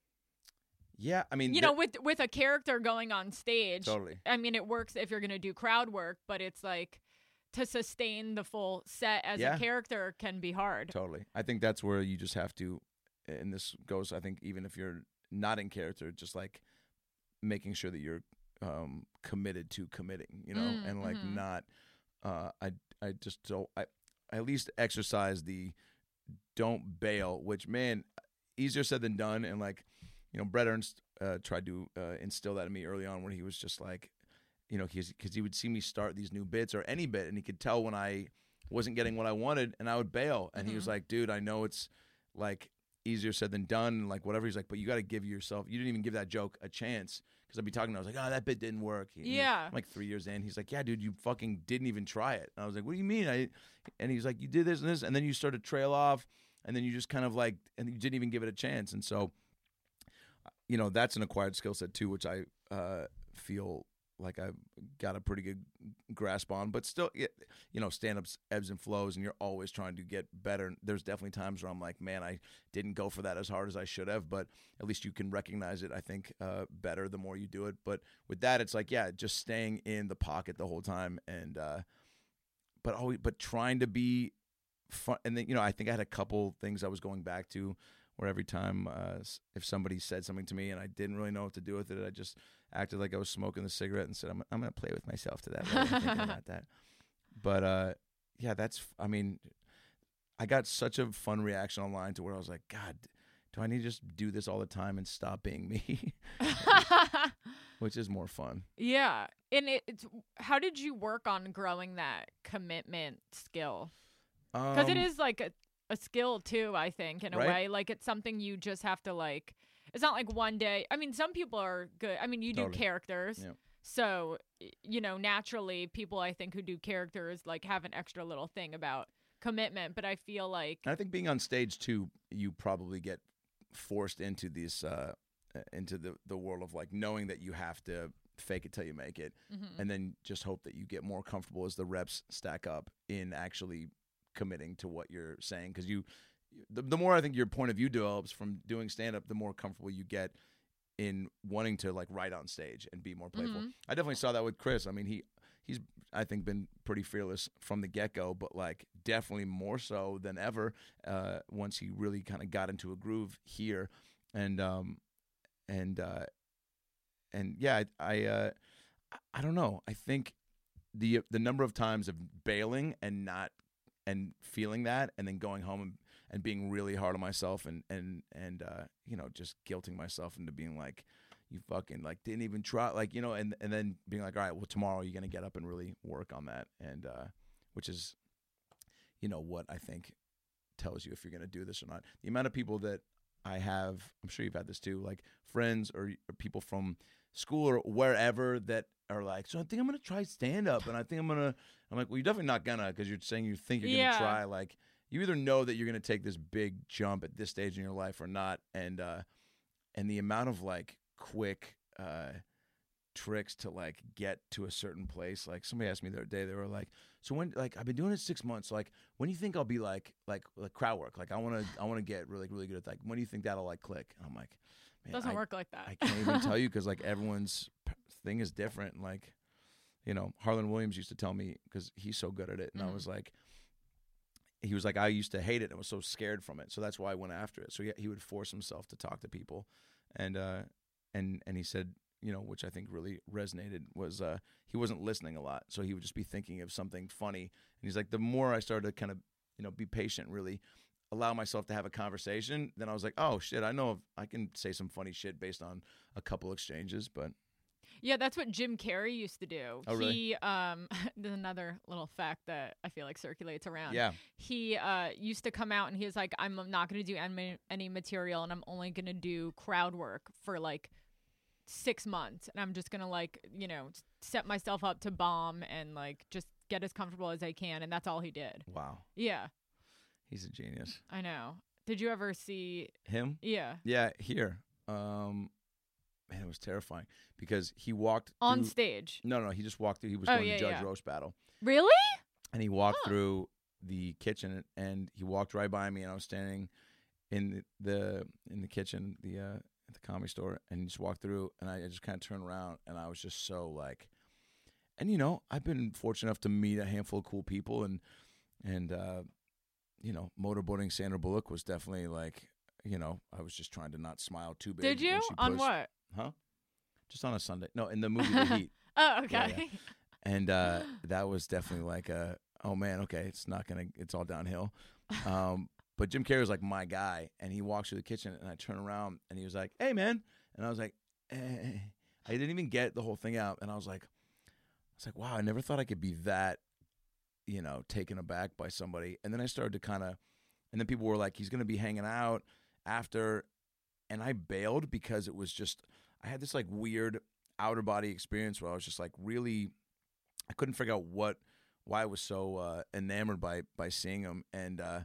Speaker 2: Yeah, I mean,
Speaker 1: You
Speaker 2: the-
Speaker 1: know, with with a character going on stage,
Speaker 2: totally.
Speaker 1: I mean, it works if you're going to do crowd work, but it's like to sustain the full set as
Speaker 2: Yeah.
Speaker 1: a character can be hard.
Speaker 2: Totally. I think that's where you just have to, and this goes, I think, even if you're not in character, just like making sure that you're um, committed to committing, you know,
Speaker 1: Mm,
Speaker 2: and like
Speaker 1: mhm.
Speaker 2: not, uh, I, I just don't, I, I at least exercise the don't bail, which, man, easier said than done. And like, you know, Brett Ernst uh, tried to uh, instill that in me early on, where he was just like, you know, he's because he would see me start these new bits or any bit, and he could tell when I wasn't getting what I wanted, and I would bail. And he was
Speaker 1: Mhm.
Speaker 2: like, dude, I know it's like easier said than done, and like whatever. He's like, but you got to give yourself, you didn't even give that joke a chance. Because I'd be talking, I was like, oh, that bit didn't work. And
Speaker 1: Yeah.
Speaker 2: I'm like three years in, he's like, yeah, dude, you fucking didn't even try it. And I was like, what do you mean? I, and he's like, you did this and this, and then you started to trail off, and then you just kind of like, and you didn't even give it a chance. And so, you know, that's an acquired skill set too, which I uh, feel like I've got a pretty good grasp on. But still, you know, stand-ups ebbs and flows, and you're always trying to get better. There's definitely times where I'm like, man, I didn't go for that as hard as I should have, but at least you can recognize it, I think, uh, better the more you do it. But with that, it's like, yeah, just staying in the pocket the whole time, and uh, but always, but trying to be fun. And then, you know, I think I had a couple things I was going back to, where every time uh, s- if somebody said something to me and I didn't really know what to do with it, I just acted like I was smoking the cigarette and said, I'm, I'm going to play with myself to that later, thinking about that. But, uh, yeah, that's, f- I mean, I got such a fun reaction online to where I was like, God, do I need to just do this all the time and stop being me? Which is more fun.
Speaker 1: Yeah. And it, it's how did you work on growing that commitment skill? Because it
Speaker 2: Um,
Speaker 1: is like a, a skill too, I think, in a
Speaker 2: Right.
Speaker 1: way. Like it's something you just have to like. It's not like one day. I mean, some people are good. I mean, you do
Speaker 2: Totally.
Speaker 1: characters,
Speaker 2: Yeah.
Speaker 1: so y- you know naturally people I think who do characters like have an extra little thing about commitment. But I feel like
Speaker 2: And I think being on stage too, you probably get forced into these uh, uh, into the the world of like knowing that you have to fake it till you make it,
Speaker 1: mhm.
Speaker 2: and then just hope that you get more comfortable as the reps stack up in actually committing to what you're saying. Because you, the, the more I think your point of view develops from doing stand up, the more comfortable you get in wanting to like write on stage and be more playful.
Speaker 1: Mhm.
Speaker 2: I definitely saw that with Chris. I mean, he he's I think been pretty fearless from the get go, but like definitely more so than ever uh, once he really kind of got into a groove here, and um and uh, and yeah, I I, uh, I don't know. I think the the number of times of bailing and not and feeling that, and then going home and, and being really hard on myself, and and and uh, you know, just guilting myself into being like, you fucking like didn't even try, like, you know, and and then being like, all right, well, tomorrow you're gonna get up and really work on that, and uh, which is, you know, what I think tells you if you're gonna do this or not. The amount of people that I have, I'm sure you've had this too, like friends or, or people from school or wherever that are like, so I think I'm gonna try stand up, and I think I'm gonna. I'm like, well, you're definitely not gonna, because you're saying you think you're
Speaker 1: Yeah.
Speaker 2: gonna try. Like, you either know that you're gonna take this big jump at this stage in your life or not, and uh, and the amount of like quick uh, tricks to like get to a certain place. Like somebody asked me the other day, they were like, so when, like, I've been doing it six months. Like, when do you think I'll be like like like crowd work? Like, I wanna I wanna get really really good at like, when do you think that'll like click? And I'm like, man,
Speaker 1: doesn't
Speaker 2: I,
Speaker 1: work like that.
Speaker 2: I can't even tell you, because like everyone's p- thing is different. And like, you know, Harlan Williams used to tell me, because he's so good at it, and
Speaker 1: Mhm.
Speaker 2: I was like, he was like, I used to hate it and was so scared from it, so that's why I went after it. So he, he would force himself to talk to people, and uh, and and he said, you know, which I think really resonated, was uh, he wasn't listening a lot, so he would just be thinking of something funny, and he's like, the more I started to kind of you know, be patient, really allow myself to have a conversation. Then I was like, oh shit, I know if I can say some funny shit based on a couple exchanges. But
Speaker 1: Yeah, that's what Jim Carrey used to do.
Speaker 2: Oh, really?
Speaker 1: He um there's another little fact that I feel like circulates around.
Speaker 2: yeah,
Speaker 1: He uh used to come out and he was like, I'm not gonna do any, any material and I'm only gonna do crowd work for like six months and I'm just gonna like, you know, s- set myself up to bomb and like just get as comfortable as I can, and that's all he did.
Speaker 2: wow,
Speaker 1: Yeah,
Speaker 2: he's a genius.
Speaker 1: I know. Did you ever see
Speaker 2: Him?
Speaker 1: yeah.
Speaker 2: Yeah, here. Um, man, it was terrifying because he walked
Speaker 1: On
Speaker 2: through,
Speaker 1: stage.
Speaker 2: No, no, he just walked through. He was
Speaker 1: Oh,
Speaker 2: going
Speaker 1: yeah,
Speaker 2: to judge
Speaker 1: yeah.
Speaker 2: roast battle,
Speaker 1: Really?
Speaker 2: and he walked
Speaker 1: Huh.
Speaker 2: through the kitchen, and he walked right by me, and I was standing in the, the in the kitchen, the uh, at the Comedy Store, and he just walked through, and I just kind of turned around, and I was just so like, and you know, I've been fortunate enough to meet a handful of cool people, and and uh, you know, motorboating Sandra Bullock was definitely like, you know, I was just trying to not smile too big.
Speaker 1: Did
Speaker 2: when
Speaker 1: you?
Speaker 2: she
Speaker 1: On
Speaker 2: pushed.
Speaker 1: what?
Speaker 2: Huh? Just on a Sunday. No, in the movie The Heat.
Speaker 1: Oh, okay.
Speaker 2: Yeah, And uh, that was definitely like a, oh man, okay, it's not going to, it's all downhill. Um, but Jim Carrey was like my guy, and he walks through the kitchen, and I turn around, and he was like, hey man. And I was like, eh. I didn't even get the whole thing out. And I was like, I was like, wow, I never thought I could be that, you know, taken aback by somebody. And then I started to kind of, and then people were like, he's going to be hanging out after. And I bailed because it was just, I had this like weird outer body experience where I was just like really, I couldn't figure out what, why I was so uh, enamored by by seeing him. And uh,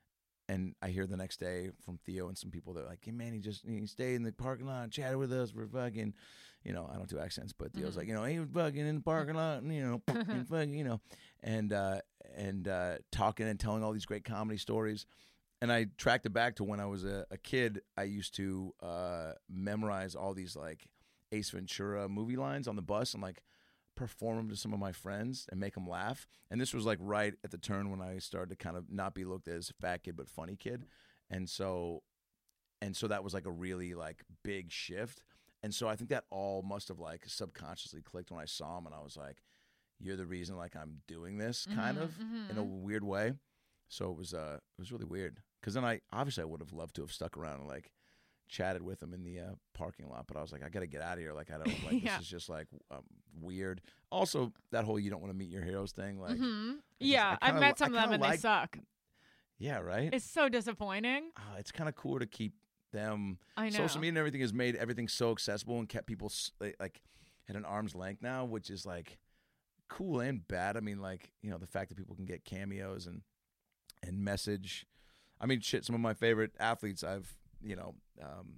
Speaker 2: and I hear the next day from Theo and some people that are like, hey man, he just he stayed in the parking lot and chatted with us for fucking, you know, I don't do accents, but Theo's
Speaker 1: Mhm.
Speaker 2: like, you know, he was fucking in the parking lot and, you know, and fucking, you know, and uh, and uh, talking and telling all these great comedy stories. And I tracked it back to when I was a, a kid. I used to uh, memorize all these like Ace Ventura movie lines on the bus and like perform them to some of my friends and make them laugh. And this was like right at the turn when I started to kind of not be looked at as fat kid but funny kid. And so and so that was like a really like big shift. And so I think that all must have like subconsciously clicked when I saw him, and I was like, you're the reason like I'm doing this kind
Speaker 1: Mhm,
Speaker 2: of in a
Speaker 1: mhm.
Speaker 2: weird way. So it was uh it was really weird. Because then I, obviously I would have loved to have stuck around and like chatted with him in the uh, parking lot. But I was like, I got to get out of here. Like, I don't, like,
Speaker 1: Yeah.
Speaker 2: this is just like um, weird. Also, that whole you don't want to meet your heroes thing. Like,
Speaker 1: Mhm.
Speaker 2: I just-
Speaker 1: Yeah,
Speaker 2: I
Speaker 1: I've
Speaker 2: kinda
Speaker 1: met
Speaker 2: li-
Speaker 1: some
Speaker 2: I
Speaker 1: of them
Speaker 2: kinda
Speaker 1: and
Speaker 2: like-
Speaker 1: they suck.
Speaker 2: yeah, right?
Speaker 1: It's so disappointing.
Speaker 2: Uh, it's kind of cool to keep them.
Speaker 1: I know.
Speaker 2: Social media and everything has made everything so accessible and kept people s- like like, at an arm's length now, which is like cool and bad. I mean, like, you know, the fact that people can get cameos and and message. I mean, shit, some of my favorite athletes I've, you know, um,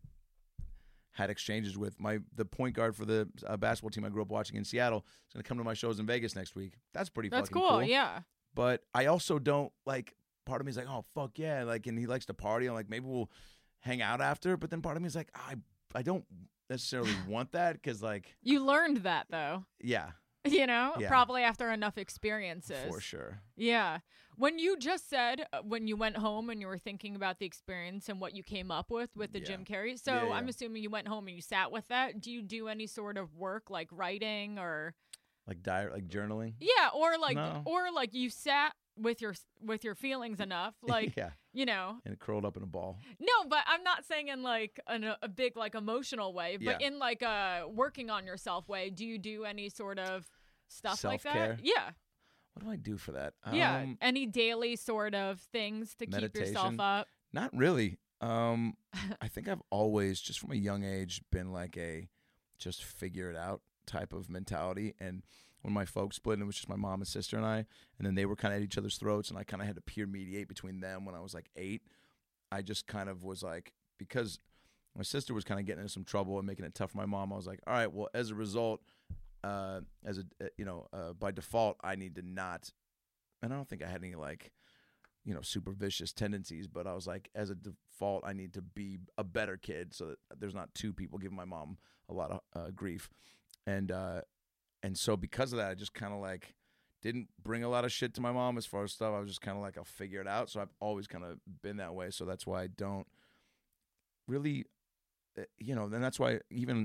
Speaker 2: had exchanges with. My the point guard for the uh, basketball team I grew up watching in Seattle is going to come to my shows in Vegas next week. That's pretty
Speaker 1: That's
Speaker 2: fucking
Speaker 1: cool,
Speaker 2: cool.
Speaker 1: yeah.
Speaker 2: But I also don't, like, part of me is like, oh, fuck yeah. Like, and he likes to party. I'm like, maybe we'll hang out after. But then part of me is like, I, I don't necessarily want that because, like,
Speaker 1: You learned that though.
Speaker 2: yeah,
Speaker 1: You know,
Speaker 2: Yeah.
Speaker 1: probably after enough experiences.
Speaker 2: for sure.
Speaker 1: Yeah. When you just said uh, when you went home and you were thinking about the experience and what you came up with with the
Speaker 2: Yeah.
Speaker 1: Jim Carrey. So
Speaker 2: Yeah, yeah.
Speaker 1: I'm assuming you went home and you sat with that. Do you do any sort of work like writing or
Speaker 2: Like, diary, like journaling.
Speaker 1: yeah, or like
Speaker 2: No.
Speaker 1: or like you sat with your with your feelings enough like
Speaker 2: yeah,
Speaker 1: you know.
Speaker 2: and curled up in a ball.
Speaker 1: No, but I'm not saying in like an, a big like emotional way, but
Speaker 2: Yeah.
Speaker 1: in like a working on yourself way. Do you do any sort of stuff like
Speaker 2: Self-care?
Speaker 1: that? Yeah.
Speaker 2: What do I do for that?
Speaker 1: Yeah,
Speaker 2: Um,
Speaker 1: any daily sort of things to keep yourself
Speaker 2: meditation.
Speaker 1: up.
Speaker 2: Not really. Um, I think I've always, just from a young age, been like a just figure it out type of mentality. And when my folks split, and it was just my mom and sister and I, and then they were kind of at each other's throats, and I kind of had to peer mediate between them when I was like eight. I just kind of was like, because my sister was kind of getting into some trouble and making it tough for my mom, I was like, all right, well, as a result, uh, as a, uh, you know, uh, by default, I need to not, and I don't think I had any like, you know, super vicious tendencies, but I was like, as a default, I need to be a better kid so that there's not two people giving my mom a lot of uh, grief. And, uh, and so because of that, I just kind of like didn't bring a lot of shit to my mom as far as stuff. I was just kind of like, I'll figure it out. So I've always kind of been that way. So that's why I don't really, uh, you know, then that's why even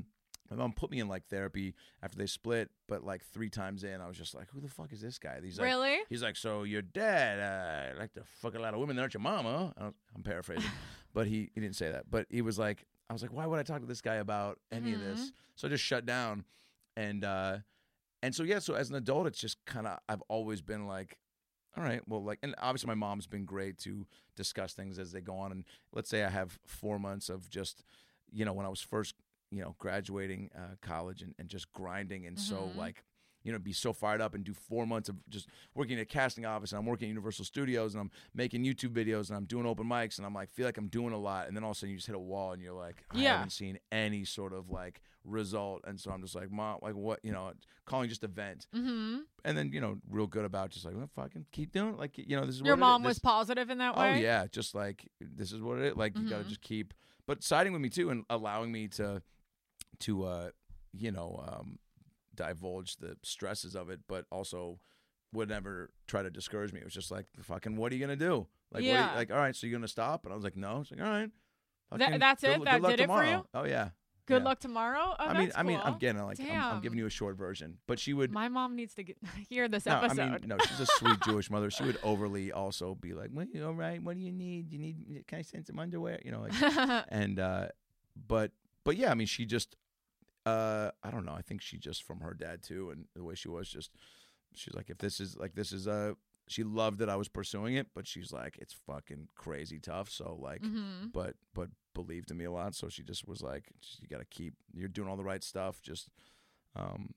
Speaker 2: My mom put me in like therapy after they split, but like three times in, I was just like, "Who the fuck is this guy?" He's like,
Speaker 1: Really?
Speaker 2: He's like, "So your dad uh, like to fuck a lot of women, they're not your mama." I was, I'm paraphrasing, but he he didn't say that. But he was like, I was like, "Why would I talk to this guy about any
Speaker 1: Mm-hmm.
Speaker 2: of this?" So I just shut down, and uh, and so yeah. So as an adult, it's just kind of I've always been like, all right, well, like, and obviously my mom's been great to discuss things as they go on. And let's say I have four months of just, you know, when I was first, you know, graduating uh, college and, and just grinding and so
Speaker 1: Mhm.
Speaker 2: like, you know, be so fired up and do four months of just working in a casting office and I'm working at Universal Studios and I'm making YouTube videos and I'm doing open mics and I'm like, feel like I'm doing a lot. And then all of a sudden you just hit a wall and you're like, I
Speaker 1: Yeah.
Speaker 2: haven't seen any sort of like result. And so I'm just like, Mom, like what, you know, calling just a vent.
Speaker 1: Mm-hmm.
Speaker 2: And then, you know, real good about just like, well, fucking keep doing it. Like, you know, this is
Speaker 1: Your
Speaker 2: what
Speaker 1: mom
Speaker 2: it is.
Speaker 1: was
Speaker 2: This-
Speaker 1: positive in that
Speaker 2: Oh,
Speaker 1: way?
Speaker 2: yeah. Just like, this is what it is. Like, you got to
Speaker 1: Mhm.
Speaker 2: just keep, but siding with me too and allowing me to, to, uh, you know, um, divulge the stresses of it, but also would never try to discourage me. It was just like, fucking, what are you going to do? Like, what are
Speaker 1: Yeah.
Speaker 2: you, like, all right, so you're going to stop? And I was like, no. It's like, all right.
Speaker 1: That-
Speaker 2: fucking
Speaker 1: that's
Speaker 2: good,
Speaker 1: it?
Speaker 2: good
Speaker 1: That
Speaker 2: luck
Speaker 1: did it for
Speaker 2: tomorrow.
Speaker 1: you?
Speaker 2: Oh, yeah.
Speaker 1: Good
Speaker 2: Yeah.
Speaker 1: luck tomorrow? Oh,
Speaker 2: I mean,
Speaker 1: that's
Speaker 2: I mean, I'm
Speaker 1: cool.
Speaker 2: getting like, I'm, I'm
Speaker 1: Damn.
Speaker 2: giving you a short version, but she would,
Speaker 1: My mom needs to get, hear this
Speaker 2: no,
Speaker 1: episode.
Speaker 2: I mean, no, she's a sweet Jewish mother. She would overly also be like, well, you all right? What do you need? You need, can I send some underwear? You know, like, and, uh, but, but yeah, I mean, she just, uh, I don't know. I think she just from her dad too. And the way she was just, she's like, if this is like, this is uh she loved that I was pursuing it, but she's like, it's fucking crazy tough. So like,
Speaker 1: Mhm.
Speaker 2: but, but believed in me a lot. So she just was like, you got to keep, you're doing all the right stuff. Just, um,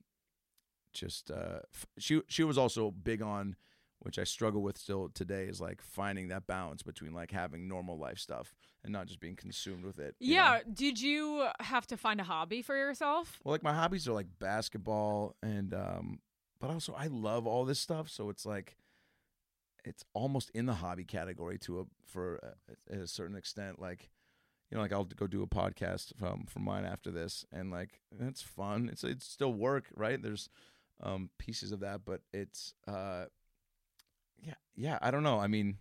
Speaker 2: just, uh, f- she, she was also big on, which I struggle with still today, is like finding that balance between like having normal life stuff and not just being consumed with it. you know?
Speaker 1: Yeah. Did you have to find a hobby for yourself?
Speaker 2: Well, like my hobbies are like basketball and, um, but also I love all this stuff. So it's like, it's almost in the hobby category to a, for a, a certain extent. Like, you know, like I'll go do a podcast from, from mine after this and like, it's fun. It's, it's still work, right? There's, um, pieces of that, but it's, uh, yeah, yeah. I don't know. I mean,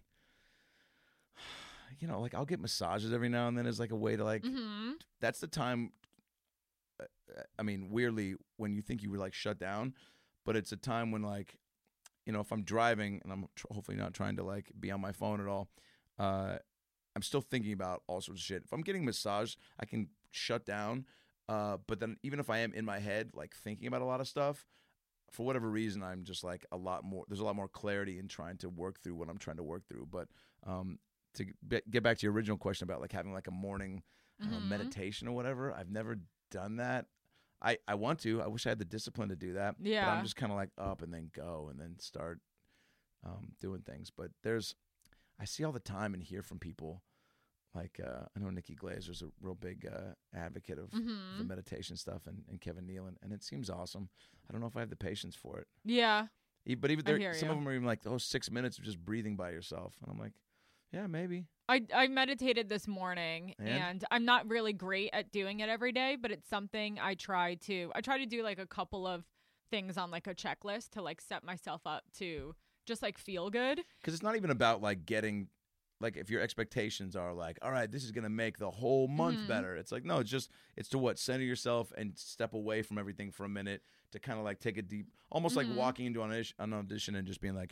Speaker 2: you know, like I'll get massages every now and then as like a way to like,
Speaker 1: Mm-hmm.
Speaker 2: that's the time. uh, I mean, weirdly, when you think you were like shut down, but it's a time when like, you know, if I'm driving and I'm tr- hopefully not trying to like be on my phone at all, uh, I'm still thinking about all sorts of shit. If I'm getting massage, I can shut down. Uh, but then even if I am in my head, like thinking about a lot of stuff, for whatever reason, I'm just like a lot more, there's a lot more clarity in trying to work through what I'm trying to work through. But um, to be- get back to your original question about like having like a morning I don't know,
Speaker 1: Mhm.
Speaker 2: meditation or whatever, I've never done that. I, I want to. I wish I had the discipline to do that. But
Speaker 1: Yeah.
Speaker 2: I'm just kind of like up and then go and then start um, doing things. But there's, I see all the time and hear from people. Like, uh, I know Nikki Glazer's a real big uh, advocate of the
Speaker 1: Mhm.
Speaker 2: meditation stuff and, and Kevin Nealon. And it seems awesome. I don't know if I have the patience for it.
Speaker 1: Yeah.
Speaker 2: E- But even
Speaker 1: I
Speaker 2: there,
Speaker 1: hear
Speaker 2: some
Speaker 1: you.
Speaker 2: of them are even like, oh, six minutes of just breathing by yourself. And I'm like, yeah, maybe.
Speaker 1: I, I meditated this morning
Speaker 2: And?
Speaker 1: and I'm not really great at doing it every day, but it's something I try to I try to do like a couple of things on like a checklist to like set myself up to just like feel good.
Speaker 2: Because it's not even about like getting, like if your expectations are like, all right, this is going to make the whole month
Speaker 1: Mhm.
Speaker 2: better. It's like, no, it's just, it's to what? Center yourself and step away from everything for a minute to kind of like take a deep, almost
Speaker 1: Mhm.
Speaker 2: like walking into an audition, an audition and just being like,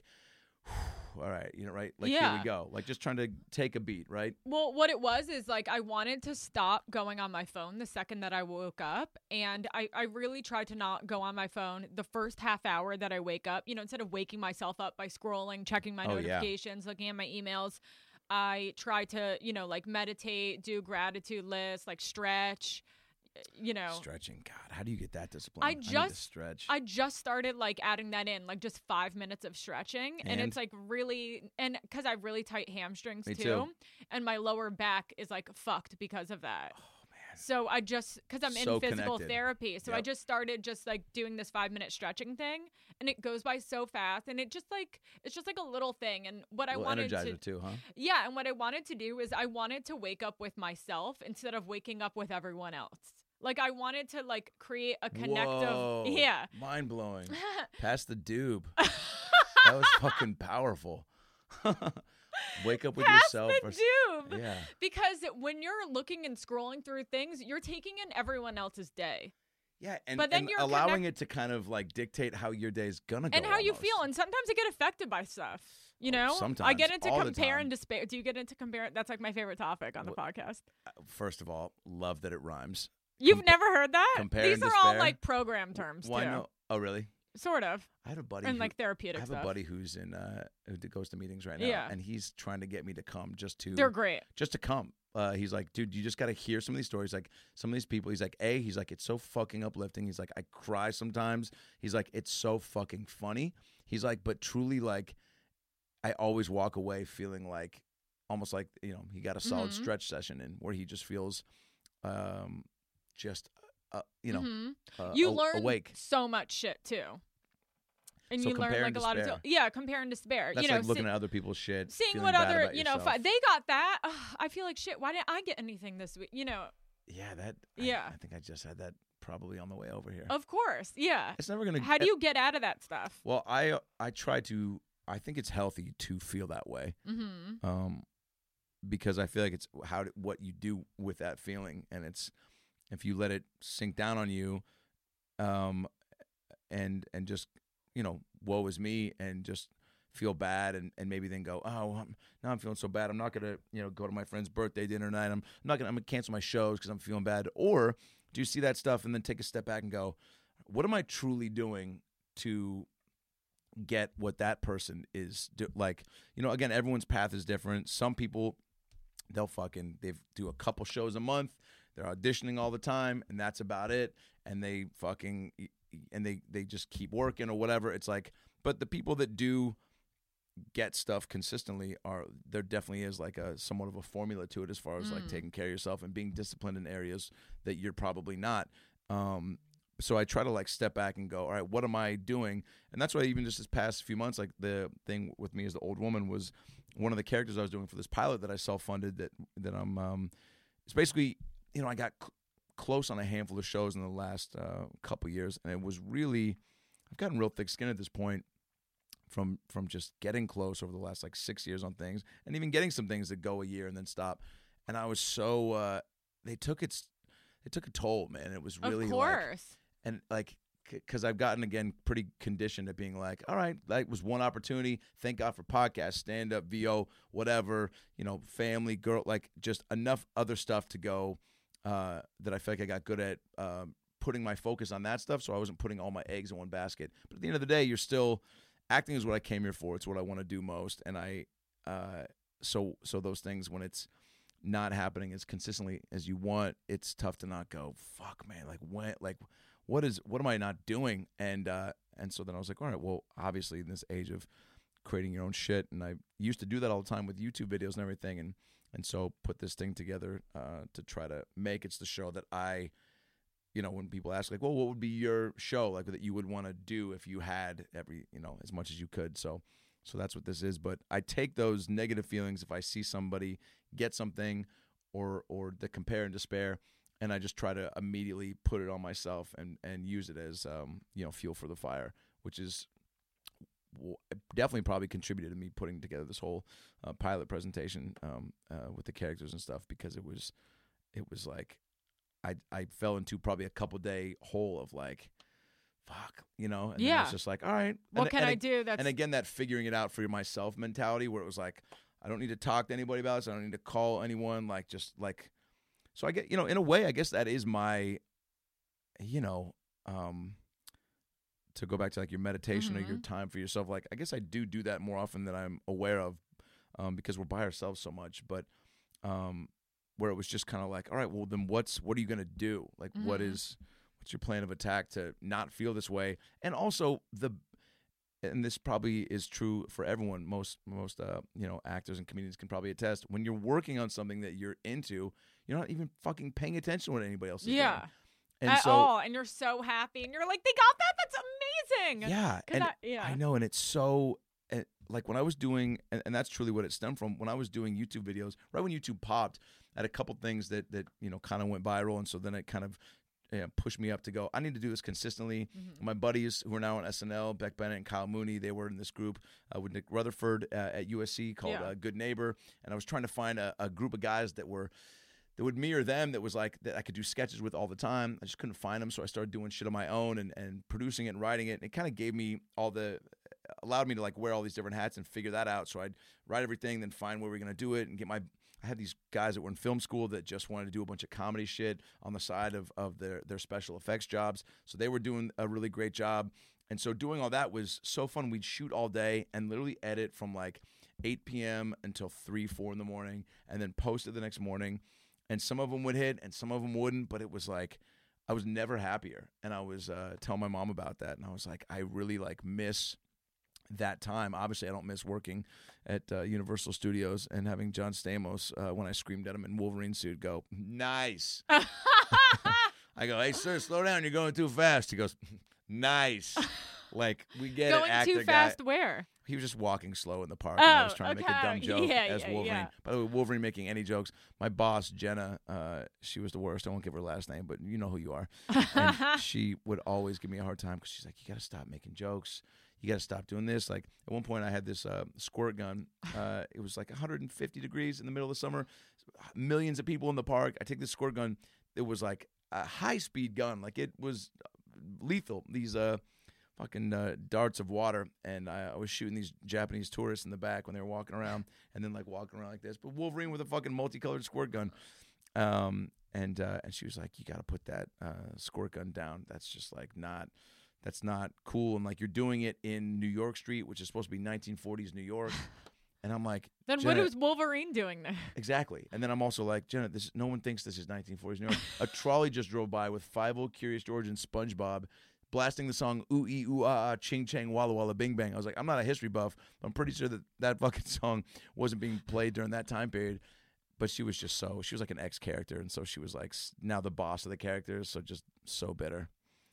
Speaker 2: all right, you know, right? Like, here
Speaker 1: Yeah.
Speaker 2: we go. Like just trying to take a beat, right?
Speaker 1: Well, what it was is like I wanted to stop going on my phone the second that I woke up. And I, I really tried to not go on my phone the first half hour that I wake up. You know, instead of waking myself up by scrolling, checking my
Speaker 2: Oh, yeah.
Speaker 1: notifications, looking at my emails, I try to, you know, like meditate, do gratitude lists, like stretch, you know.
Speaker 2: Stretching. God, how do you get that discipline?
Speaker 1: I
Speaker 2: need to
Speaker 1: just-
Speaker 2: stretch.
Speaker 1: I just started like adding that in, like just five minutes of stretching. And,
Speaker 2: And?
Speaker 1: it's like really, and because I have really tight hamstrings
Speaker 2: Me
Speaker 1: too,
Speaker 2: too.
Speaker 1: And my lower back is like fucked because of that.
Speaker 2: oh, man.
Speaker 1: So I just, because I'm
Speaker 2: So
Speaker 1: in physical
Speaker 2: connected.
Speaker 1: therapy. So I
Speaker 2: Yep.
Speaker 1: just started just like doing this five minute stretching thing and it goes by so fast. And it just like, it's just like a little thing. And what I
Speaker 2: Little
Speaker 1: wanted
Speaker 2: energizer
Speaker 1: to,
Speaker 2: too, huh?
Speaker 1: yeah. And what I wanted to do is I wanted to wake up with myself instead of waking up with everyone else. Like I wanted to like create a connective,
Speaker 2: Whoa.
Speaker 1: yeah.
Speaker 2: Mind blowing. Pass the doob. That was fucking powerful. Wake up with
Speaker 1: Pass
Speaker 2: yourself.
Speaker 1: the
Speaker 2: or s-
Speaker 1: doob.
Speaker 2: Yeah.
Speaker 1: Because when you're looking and scrolling through things, you're taking in everyone else's day.
Speaker 2: Yeah, and,
Speaker 1: But then
Speaker 2: and
Speaker 1: you're
Speaker 2: allowing
Speaker 1: connect-
Speaker 2: it to kind of like dictate how your day's gonna go.
Speaker 1: and how you
Speaker 2: almost.
Speaker 1: feel. And sometimes I get affected by stuff. You
Speaker 2: Oh,
Speaker 1: know,
Speaker 2: sometimes,
Speaker 1: I get into
Speaker 2: all the
Speaker 1: compare
Speaker 2: time.
Speaker 1: and despair. Do you get into compare? That's like my favorite topic on the podcast.
Speaker 2: Uh, First of all, love that it rhymes.
Speaker 1: You've
Speaker 2: Compa-
Speaker 1: never heard that?
Speaker 2: compare
Speaker 1: These
Speaker 2: and
Speaker 1: are all
Speaker 2: despair?
Speaker 1: like program terms
Speaker 2: Why
Speaker 1: too.
Speaker 2: no? Oh, really?
Speaker 1: Sort of.
Speaker 2: I have a buddy.
Speaker 1: And
Speaker 2: who,
Speaker 1: like
Speaker 2: I
Speaker 1: therapeutic
Speaker 2: have
Speaker 1: stuff.
Speaker 2: a buddy who's in uh, who d- goes to meetings right now,
Speaker 1: Yeah.
Speaker 2: and he's trying to get me to come just to
Speaker 1: They're great.
Speaker 2: just to come. Uh, he's like, dude, you just got to hear some of these stories. Like some of these people, he's like, A, he's like, it's so fucking uplifting. He's like, I cry sometimes. He's like, it's so fucking funny. He's like, but truly, like, I always walk away feeling like, almost like, you know, he got a solid
Speaker 1: Mhm.
Speaker 2: stretch session in where he just feels, um, just, uh, you know,
Speaker 1: Mhm.
Speaker 2: uh,
Speaker 1: You
Speaker 2: a-
Speaker 1: learn
Speaker 2: awake.
Speaker 1: so much shit too. And
Speaker 2: So
Speaker 1: you learn
Speaker 2: compare
Speaker 1: like
Speaker 2: and
Speaker 1: a lot of
Speaker 2: despair.
Speaker 1: yeah, compare and despair.
Speaker 2: That's
Speaker 1: you know,
Speaker 2: like looking
Speaker 1: see-
Speaker 2: at other people's shit,
Speaker 1: seeing
Speaker 2: feeling
Speaker 1: what
Speaker 2: bad
Speaker 1: other
Speaker 2: about
Speaker 1: you know
Speaker 2: yourself.
Speaker 1: fi- they got that. Ugh, I feel like shit. Why didn't I get anything this week? You know,
Speaker 2: Yeah, that. I-
Speaker 1: Yeah.
Speaker 2: I, think I just had that probably on the way over here.
Speaker 1: of course, yeah.
Speaker 2: It's never gonna.
Speaker 1: How do you get out of that stuff?
Speaker 2: Well, I I try to. I think it's healthy to feel that way,
Speaker 1: Mm-hmm.
Speaker 2: um, because I feel like it's how to, what you do with that feeling, and it's if you let it sink down on you, um, and and just you know, woe is me, and just feel bad, and, and maybe then go, oh, I'm, now I'm feeling so bad. I'm not gonna you know go to my friend's birthday dinner night. I'm, I'm not gonna I'm gonna cancel my shows because I'm feeling bad. Or do you see that stuff and then take a step back and go, what am I truly doing to get what that person is do- like? You know, again, everyone's path is different. Some people, they'll fucking they do a couple shows a month. They're auditioning all the time, and that's about it. And they fucking and they they just keep working or whatever. It's like, but the people that do get stuff consistently are there definitely is like a somewhat of a formula to it as far as like
Speaker 1: Mm.
Speaker 2: taking care of yourself and being disciplined in areas that you're probably not. Um, so I try to like step back and go, all right, what am I doing? And that's why even just this past few months, like the thing with me as the old woman was one of the characters I was doing for this pilot that I self-funded that that I'm. Um, it's basically, you know, I got cl- close on a handful of shows in the last uh, couple years, and it was really, I've gotten real thick skin at this point from from just getting close over the last like six years on things, and even getting some things that go a year and then stop. And I was so uh, they took its they took a toll, man. It was really
Speaker 1: Of
Speaker 2: like,
Speaker 1: course.
Speaker 2: and like because I've gotten again pretty conditioned at being like, all right, that was one opportunity. Thank God for podcasts, stand up, V O, whatever, you know, family, girl, like just enough other stuff to go uh, that I feel like I got good at um, putting my focus on that stuff. So I wasn't putting all my eggs in one basket. But at the end of the day, you're still acting is what I came here for. It's what I want to do most. And I, uh, so so those things when it's not happening as consistently as you want, it's tough to not go, fuck, man, like when, like. What is what am I not doing? And uh, and so then I was like, all right, well, obviously in this age of creating your own shit, and I used to do that all the time with YouTube videos and everything, and and so put this thing together uh, to try to make it's the show that I, you know, when people ask like, well, what would be your show like that you would want to do if you had every you know as much as you could? So so that's what this is. But I take those negative feelings if I see somebody get something, or or the compare and despair. And I just try to immediately put it on myself and, and use it as um, you know fuel for the fire, which is w- definitely probably contributed to me putting together this whole uh, pilot presentation um, uh, with the characters and stuff, because it was it was like I I fell into probably a couple day hole of like fuck you know and then
Speaker 1: Yeah.
Speaker 2: it's just like all right
Speaker 1: What
Speaker 2: and,
Speaker 1: can
Speaker 2: and
Speaker 1: I
Speaker 2: ag-
Speaker 1: do? That's
Speaker 2: and again that figuring it out for myself mentality where it was like I don't need to talk to anybody about this, I don't need to call anyone, like just like. So I get, you know, in a way, I guess that is my, you know, um, to go back to like your meditation
Speaker 1: Mhm.
Speaker 2: or your time for yourself. Like, I guess I do do that more often than I'm aware of, um, because we're by ourselves so much. But um, where it was just kind of like, all right, well then what's what are you gonna do? Like, what
Speaker 1: Mhm.
Speaker 2: is what's your plan of attack to not feel this way? And also the. And this probably is true for everyone. Most most uh, you know actors and comedians can probably attest. When you're working on something that you're into, you're not even fucking paying attention to what anybody else is
Speaker 1: yeah.
Speaker 2: doing. And
Speaker 1: At
Speaker 2: so,
Speaker 1: all, and you're so happy, and you're like, they got that. That's amazing.
Speaker 2: yeah,
Speaker 1: 'Cause
Speaker 2: and
Speaker 1: I, yeah.
Speaker 2: I know, and it's so uh, like when I was doing, and, and that's truly what it stemmed from. When I was doing YouTube videos, right when YouTube popped, I had a couple things that that you know kind of went viral, and so then it kind of. Yeah, pushed me up to go, I need to do this consistently.
Speaker 1: Mhm.
Speaker 2: My buddies who are now on S N L, Beck Bennett and Kyle Mooney, they were in this group uh, with Nick Rutherford uh, at U S C called
Speaker 1: Yeah.
Speaker 2: uh, Good Neighbor. And I was trying to find a, a group of guys that were that would mirror them, that was like that I could do sketches with all the time. I just couldn't find them, so I started doing shit on my own and, and producing it and writing it. And it kind of gave me all the, allowed me to like wear all these different hats and figure that out. So I'd write everything, then find where we're gonna do it, and get my. I had these guys that were in film school that just wanted to do a bunch of comedy shit on the side of of their their special effects jobs. So they were doing a really great job. And so doing all that was so fun. We'd shoot all day and literally edit from like eight p.m. until three, four in the morning, and then post it the next morning. And some of them would hit and some of them wouldn't, but it was like I was never happier. And I was uh, telling my mom about that, and I was like, I really like miss that time. Obviously, I don't miss working at uh, Universal Studios and having John Stamos, uh, when I screamed at him in Wolverine suit, go, nice. I go, hey, sir, slow down. You're going too fast. He goes, nice. Like, we get
Speaker 1: Going
Speaker 2: it, actor
Speaker 1: too fast
Speaker 2: guy.
Speaker 1: Where?
Speaker 2: He was just walking slow in the park,
Speaker 1: Oh,
Speaker 2: and I was trying
Speaker 1: okay.
Speaker 2: to make a dumb joke
Speaker 1: Yeah,
Speaker 2: as
Speaker 1: yeah,
Speaker 2: Wolverine.
Speaker 1: yeah.
Speaker 2: By the way, Wolverine making any jokes. My boss, Jenna, uh, she was the worst. I won't give her last name, but you know who you are. And she would always give me a hard time because she's like, you got to stop making jokes. You got to stop doing this. Like, at one point, I had this uh, squirt gun. Uh, it was like one hundred fifty degrees in the middle of the summer. Millions of people in the park. I take this squirt gun. It was like a high-speed gun. Like, it was lethal. These uh, fucking uh, darts of water. And I, I was shooting these Japanese tourists in the back when they were walking around. And then, like, walking around like this. But Wolverine with a fucking multicolored squirt gun. Um, and, uh, and she was like, you got to put that uh, squirt gun down. That's just, like, not... That's not cool. And like, you're doing it in New York Street, which is supposed to be nineteen forties New York. And I'm like,
Speaker 1: Then
Speaker 2: Jenna,
Speaker 1: what is Wolverine doing there?
Speaker 2: Exactly. And then I'm also like, Jenna, this no one thinks this is nineteen forties New York. A trolley just drove by with Five-O, Curious George, and SpongeBob blasting the song Ooh Ee Ooh Ah Ah Ching Chang Walla Walla Bing Bang. I was like, I'm not a history buff, but I'm pretty sure that that fucking song wasn't being played during that time period. But she was just so, she was like an ex character. And so she was like now the boss of the characters. So just so bitter.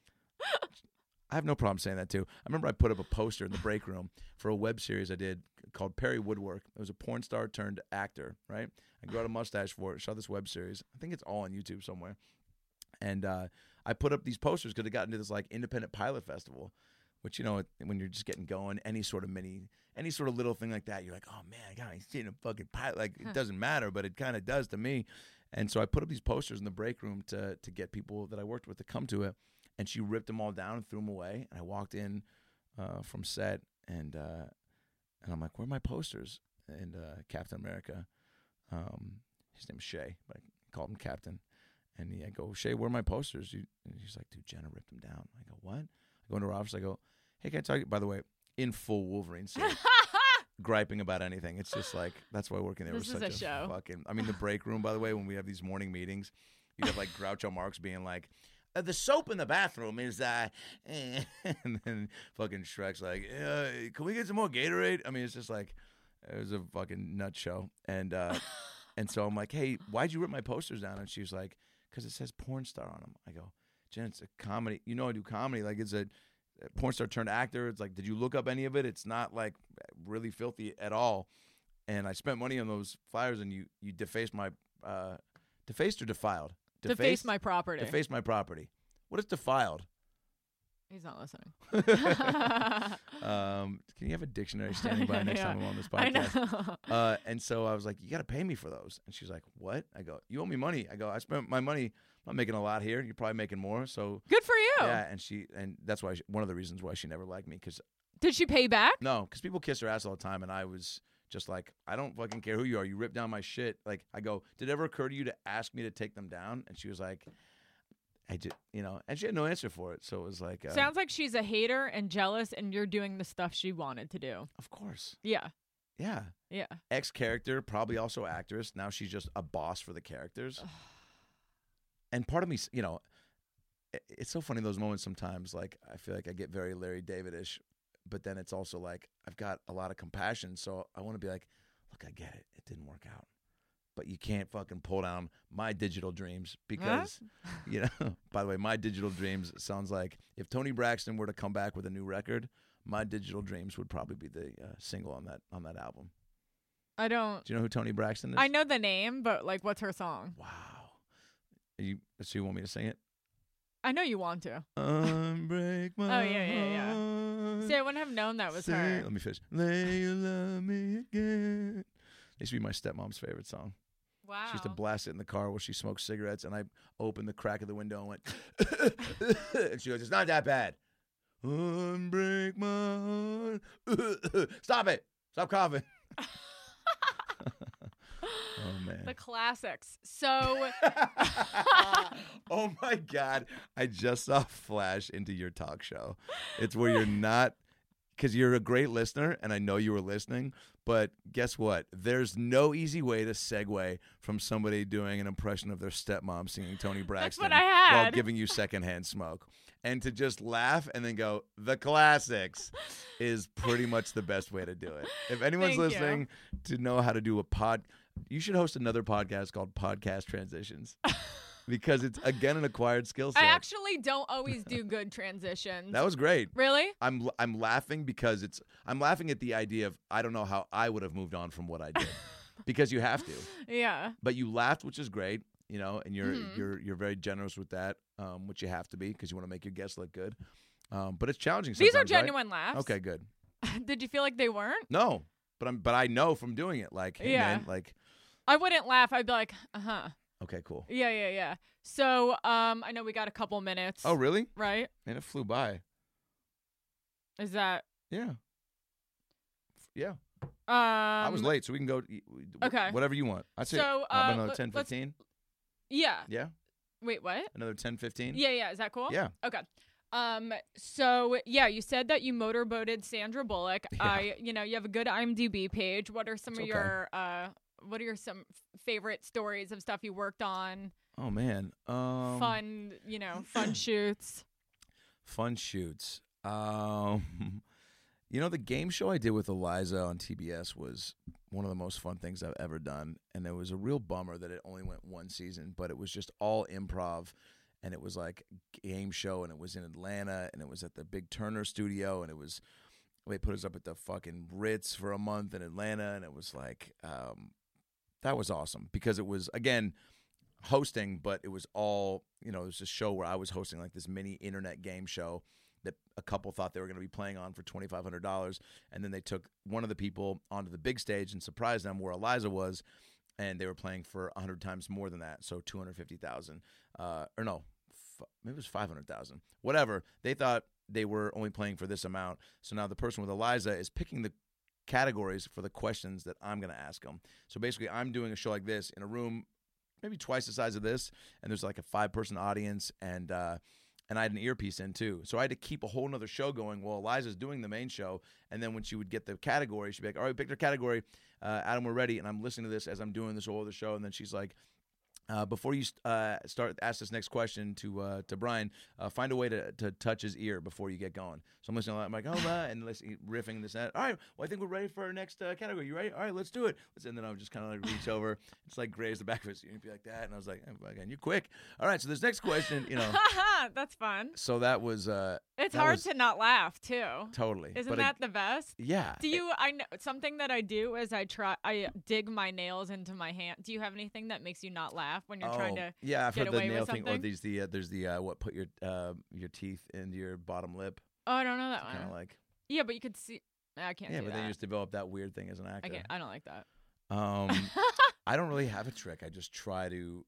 Speaker 2: I have no problem saying that, too. I remember I put up a poster in the break room for a web series I did called Perry Woodwork. It was a porn star turned actor, right? I grew out a mustache for it, shot this web series. I think it's all on YouTube somewhere. And uh, I put up these posters because it got into this, like, independent pilot festival, which, you know, when you're just getting going, any sort of mini, any sort of little thing like that, you're like, oh, man, I got seen a fucking pilot. Like, it doesn't matter, but it kind of does to me. And so I put up these posters in the break room to to get people that I worked with to come to it. And she ripped them all down and threw them away. And I walked in uh, from set, and uh, and I'm like, where are my posters? And uh, Captain America, um, his name's Shay, but I called him Captain. And he, I go, Shay, where are my posters? You, and he's like, dude, Jenna ripped them down. I go, what? I go into her office. I go, hey, can I talk to you? By the way, in full Wolverine suit, griping about anything. It's just like, that's why working there
Speaker 1: This
Speaker 2: was
Speaker 1: is
Speaker 2: such
Speaker 1: a
Speaker 2: a,
Speaker 1: show.
Speaker 2: fucking, I mean, the break room, by the way, when we have these morning meetings, you have like Groucho Marx being like, Uh, the soap in the bathroom is, uh, eh. And then fucking Shrek's like, uh, can we get some more Gatorade? I mean, it's just like, it was a fucking nut show. And uh, and so I'm like, hey, why'd you rip my posters down? And she was like, because it says porn star on them. I go, Jen, it's a comedy. You know I do comedy. Like, it's a, a porn star turned actor. It's like, did you look up any of it? It's not, like, really filthy at all. And I spent money on those flyers, and you, you defaced my, uh, defaced or defiled?
Speaker 1: Deface my property.
Speaker 2: Deface my property. What is defiled?
Speaker 1: He's not listening.
Speaker 2: um, can you have a dictionary standing by next
Speaker 1: Yeah.
Speaker 2: time I'm on this
Speaker 1: I
Speaker 2: podcast?
Speaker 1: know.
Speaker 2: Uh, and so I was like, you got to pay me for those. And she's like, what? I go, you owe me money. I go, I spent my money. I'm not making a lot here. You're probably making more. So
Speaker 1: Good for you.
Speaker 2: yeah. And she, and that's why she, one of the reasons why she never liked me. Cause
Speaker 1: Did she pay back?
Speaker 2: no, because people kiss her ass all the time. And I was just like, I don't fucking care who you are. You ripped down my shit. Like, I go, did it ever occur to you to ask me to take them down? And she was like, I just, you know, and she had no answer for it. So it was like, uh,
Speaker 1: Sounds like she's a hater and jealous, and you're doing the stuff she wanted to do.
Speaker 2: of course.
Speaker 1: Yeah.
Speaker 2: Yeah.
Speaker 1: Yeah.
Speaker 2: Ex character, probably also actress. Now she's just a boss for the characters. And part of me, you know, it- it's so funny those moments sometimes. Like, I feel like I get very Larry David-ish, but then it's also like I've got a lot of compassion. So I want to be like, look, I get it. It didn't work out. But you can't fucking pull down my digital dreams because, you know, by the way, my digital dreams sounds like if Tony Braxton were to come back with a new record, my digital dreams would probably be the uh, single on that on that album.
Speaker 1: I don't.
Speaker 2: Do you know who Tony Braxton is?
Speaker 1: I know the name, but like, what's her song?
Speaker 2: Wow. Are you, so you want me to sing it?
Speaker 1: I know you want to.
Speaker 2: Unbreak my
Speaker 1: Oh, yeah, yeah, yeah.
Speaker 2: heart.
Speaker 1: See, I wouldn't have known that was
Speaker 2: Say-
Speaker 1: her.
Speaker 2: Let me finish. Lay you love me again. It used to be my stepmom's favorite song.
Speaker 1: Wow.
Speaker 2: She used to blast it in the car while she smoked cigarettes, and I opened the crack of the window and went, and she goes, "It's not that bad." Unbreak my heart. Stop it. Stop coughing. Oh, man.
Speaker 1: The classics. So.
Speaker 2: Oh, my God. I just saw a flash into your talk show. It's where you're not, because you're a great listener, and I know you were listening, but guess what? There's no easy way to segue from somebody doing an impression of their stepmom singing Toni Braxton
Speaker 1: That's what I had.
Speaker 2: while giving you secondhand smoke. And to just laugh and then go, the classics, is pretty much the best way to do it. If anyone's
Speaker 1: Thank you.
Speaker 2: listening to know how to do a pod, you should host another podcast called Podcast Transitions. Because it's, again, an acquired skill set.
Speaker 1: I actually don't always do good transitions.
Speaker 2: That was great.
Speaker 1: Really?
Speaker 2: I'm I'm laughing because it's I'm laughing at the idea of I don't know how I would have moved on from what I did. Because you have to.
Speaker 1: Yeah.
Speaker 2: But you laughed, which is great, you know, and you're
Speaker 1: Mhm.
Speaker 2: you're you're very generous with that, um, which you have to be because you want to make your guests look good. Um, but it's challenging
Speaker 1: These
Speaker 2: sometimes,
Speaker 1: are
Speaker 2: right?
Speaker 1: genuine laughs.
Speaker 2: Okay, good.
Speaker 1: Did you feel like they weren't?
Speaker 2: No, but I'm but I know from doing it, like, hey,
Speaker 1: Yeah.
Speaker 2: man, like,
Speaker 1: I wouldn't laugh. I'd be like, uh huh.
Speaker 2: okay, cool.
Speaker 1: Yeah, yeah, yeah. So, um, I know we got a couple minutes.
Speaker 2: Oh, really?
Speaker 1: Right?
Speaker 2: Man, it flew by.
Speaker 1: Is that?
Speaker 2: Yeah. Yeah.
Speaker 1: Um,
Speaker 2: I was late, so we can go. wh-
Speaker 1: Okay.
Speaker 2: Whatever you want. I'd say
Speaker 1: So,
Speaker 2: how about
Speaker 1: uh,
Speaker 2: another
Speaker 1: let-
Speaker 2: ten,
Speaker 1: let's-
Speaker 2: fifteen?
Speaker 1: Yeah.
Speaker 2: Yeah.
Speaker 1: Wait, what?
Speaker 2: Another ten, fifteen?
Speaker 1: Yeah, yeah. Is that cool?
Speaker 2: Yeah.
Speaker 1: Okay. Um. So yeah, you said that you motorboated Sandra Bullock.
Speaker 2: Yeah.
Speaker 1: I, you know, you have a good IMDb page. What are some
Speaker 2: It's
Speaker 1: of
Speaker 2: okay.
Speaker 1: your uh? What are your some f- favorite stories of stuff you worked on?
Speaker 2: Oh, man. Um,
Speaker 1: fun, you know, fun shoots.
Speaker 2: Fun shoots. Um, you know, the game show I did with Eliza on T B S was one of the most fun things I've ever done. And it was a real bummer that it only went one season, but it was just all improv. And it was like a game show, and it was in Atlanta, and it was at the Big Turner studio, and it was, they put us up at the fucking Ritz for a month in Atlanta, and it was like, um, that was awesome because it was, again, hosting, but it was all, you know, it was a show where I was hosting like this mini internet game show that a couple thought they were going to be playing on for twenty-five hundred dollars. And then they took one of the people onto the big stage and surprised them where Eliza was. And they were playing for one hundred times more than that. So two hundred fifty thousand dollars, uh, or no, f- maybe it was five hundred thousand dollars, whatever. They thought they were only playing for this amount. So now the person with Eliza is picking the categories for the questions that I'm going to ask them. So basically I'm doing a show like this in a room maybe twice the size of this, and there's like a five-person audience, and uh, and I had an earpiece in too. So I had to keep a whole nother show going while Eliza's doing the main show, and then when she would get the category, she'd be like, all right, we picked our category. Uh, Adam, we're ready. And I'm listening to this as I'm doing this whole other show, and then she's like, Uh, before you uh, start, ask this next question to uh, to Brian. Uh, find a way to, to touch his ear before you get going. So I'm listening to that. I'm like, oh, uh, and listen, riffing this and that. All right, well, I think we're ready for our next uh, category. You ready? All right, let's do it. And then I would just kind of like reach over, just like graze the back of his ear and be like that. And I was like, oh, again, you're quick. All right, so this next question, you know.
Speaker 1: That's fun.
Speaker 2: So that was. Uh,
Speaker 1: It's
Speaker 2: that
Speaker 1: hard
Speaker 2: was,
Speaker 1: to not laugh too.
Speaker 2: Totally.
Speaker 1: Isn't
Speaker 2: but
Speaker 1: that
Speaker 2: it,
Speaker 1: the best?
Speaker 2: yeah.
Speaker 1: Do you? I know something that I do is I try. I dig my nails into my hand. Do you have anything that makes you not laugh when you're
Speaker 2: oh,
Speaker 1: trying to?
Speaker 2: Yeah, I've
Speaker 1: get
Speaker 2: heard the
Speaker 1: away with
Speaker 2: nail thing. Or
Speaker 1: something?
Speaker 2: these the uh, there's the uh, what put your uh, your teeth into your bottom lip.
Speaker 1: Oh, I don't know that
Speaker 2: Kind of
Speaker 1: one.
Speaker 2: like.
Speaker 1: Yeah, but you could see. I can't.
Speaker 2: Yeah,
Speaker 1: do
Speaker 2: but
Speaker 1: that.
Speaker 2: then you just develop that weird thing as an actor.
Speaker 1: I can't. I don't like that.
Speaker 2: Um, I don't really have a trick. I just try to.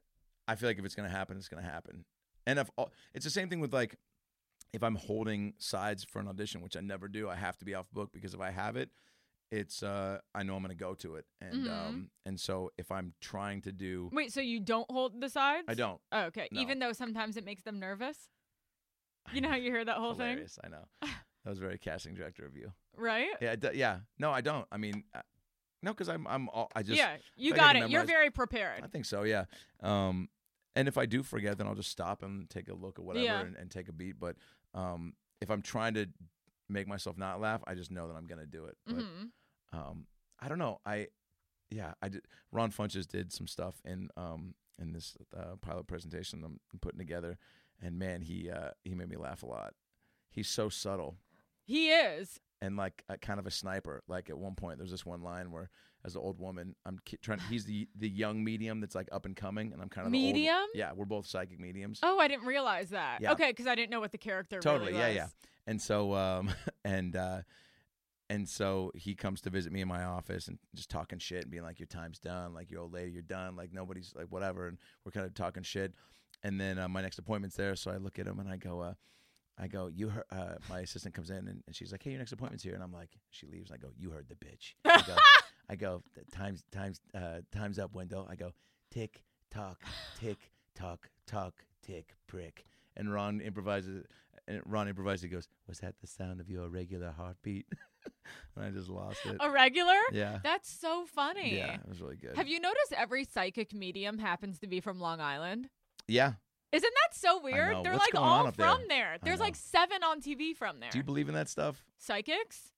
Speaker 2: I feel like if it's gonna happen, it's gonna happen. And if it's the same thing with like, if I'm holding sides for an audition, which I never do, I have to be off book because if I have it, it's uh, I know I'm gonna go to it, and
Speaker 1: Mhm.
Speaker 2: um, and so if I'm trying to do,
Speaker 1: Wait, so you don't hold the sides?
Speaker 2: I don't.
Speaker 1: Oh, okay.
Speaker 2: No.
Speaker 1: Even though sometimes it makes them nervous. You know how you hear that whole
Speaker 2: Hilarious, I know. That was very casting director of you.
Speaker 1: thing, right?
Speaker 2: Yeah, d- yeah. No, I don't. I mean, uh, no, because I'm I'm all, I just
Speaker 1: yeah, you
Speaker 2: I
Speaker 1: got
Speaker 2: can
Speaker 1: it. You're
Speaker 2: memorize-
Speaker 1: very prepared.
Speaker 2: I think so, yeah. Um, and if I do forget, then I'll just stop and take a look at whatever
Speaker 1: Yeah.
Speaker 2: and, and take a beat. But um, if I'm trying to make myself not laugh, I just know that I'm gonna do it. But
Speaker 1: hmm
Speaker 2: um, I don't know. I yeah, I did. Ron Funches did some stuff in um in this uh, pilot presentation I'm putting together, and man, he uh, he made me laugh a lot. He's so subtle.
Speaker 1: He is.
Speaker 2: And like a, kind of a sniper. Like at one point, there's this one line where, as an old woman, I'm ki- trying. He's the the young medium that's like up and coming, and I'm kind of the
Speaker 1: Medium?
Speaker 2: old, yeah, we're both psychic mediums.
Speaker 1: Oh, I didn't realize that.
Speaker 2: Yeah.
Speaker 1: Okay, because I didn't know what the character
Speaker 2: Totally,
Speaker 1: really
Speaker 2: yeah,
Speaker 1: was.
Speaker 2: yeah. And so, um, and uh, and so he comes to visit me in my office and just talking shit and being like, your time's done. Like, your old lady, you're done. Like, nobody's like, whatever. And we're kind of talking shit. And then uh, my next appointment's there. So I look at him and I go, uh, I go, you heard, uh, my assistant comes in and, and she's like, hey, your next appointment's here. And I'm like, she leaves. And I go, you heard the bitch. I go, I go time's, time's, uh, time's up, Wendell. I go, tick, tock, tick, tock, tock, tick, prick. And Ron improvises, and Ron improvises, he goes, was that the sound of your regular heartbeat? And I just lost it.
Speaker 1: A regular?
Speaker 2: Yeah.
Speaker 1: That's so funny.
Speaker 2: Yeah, it was really good.
Speaker 1: Have you noticed every psychic medium happens to be from Long Island?
Speaker 2: Yeah.
Speaker 1: Isn't that so weird?
Speaker 2: know.
Speaker 1: They're
Speaker 2: What's
Speaker 1: like
Speaker 2: going on
Speaker 1: all
Speaker 2: up
Speaker 1: from
Speaker 2: there?
Speaker 1: there.
Speaker 2: I
Speaker 1: There's
Speaker 2: know.
Speaker 1: like seven on T V from there.
Speaker 2: Do you believe in that stuff?
Speaker 1: Psychics?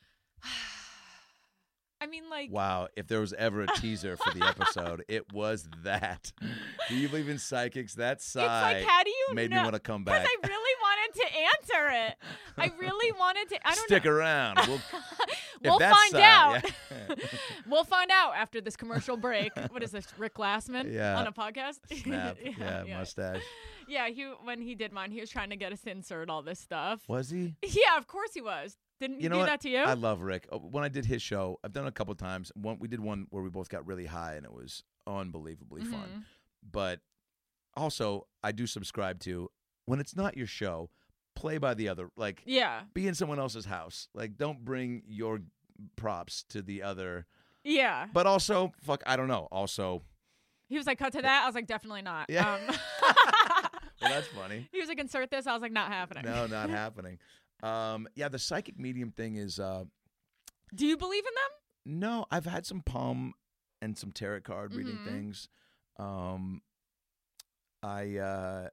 Speaker 1: I mean, like,
Speaker 2: Wow, if there was ever a teaser for the episode, it was that. Do you believe in psychics? That
Speaker 1: it's
Speaker 2: sigh
Speaker 1: like, how do you
Speaker 2: made
Speaker 1: know?
Speaker 2: me want to come
Speaker 1: Because
Speaker 2: back.
Speaker 1: I really wanted to answer it. I really wanted to. I don't
Speaker 2: Stick
Speaker 1: know.
Speaker 2: around. We'll,
Speaker 1: We'll
Speaker 2: if that's
Speaker 1: find
Speaker 2: sigh,
Speaker 1: out.
Speaker 2: yeah.
Speaker 1: We'll find out after this commercial break. What is this, Rick Glassman
Speaker 2: Yeah.
Speaker 1: on a podcast?
Speaker 2: Snap. yeah,
Speaker 1: yeah.
Speaker 2: mustache.
Speaker 1: Yeah, he when he did mine, he was trying to get us to insert all this stuff.
Speaker 2: Was he?
Speaker 1: Yeah, of course he was. Didn't he
Speaker 2: You know
Speaker 1: do
Speaker 2: what?
Speaker 1: that to you?
Speaker 2: I love Rick. Uh, When I did his show, I've done it a couple times. One, we did one where we both got really high, and it was unbelievably
Speaker 1: Mhm.
Speaker 2: fun. But also, I do subscribe to, when it's not your show, play by the other. Like,
Speaker 1: Yeah.
Speaker 2: be in someone else's house. Like, don't bring your props to the other.
Speaker 1: Yeah.
Speaker 2: But also, fuck, I don't know. Also,
Speaker 1: He was like, cut to that. I was like, definitely not.
Speaker 2: Yeah.
Speaker 1: Um,
Speaker 2: well, that's funny.
Speaker 1: he was like, insert this. I was like, not happening.
Speaker 2: No, not happening. Um, yeah, the psychic medium thing is, uh,
Speaker 1: Do you believe in them?
Speaker 2: no, I've had some palm and some tarot card reading
Speaker 1: Mhm.
Speaker 2: things. Um, I, uh,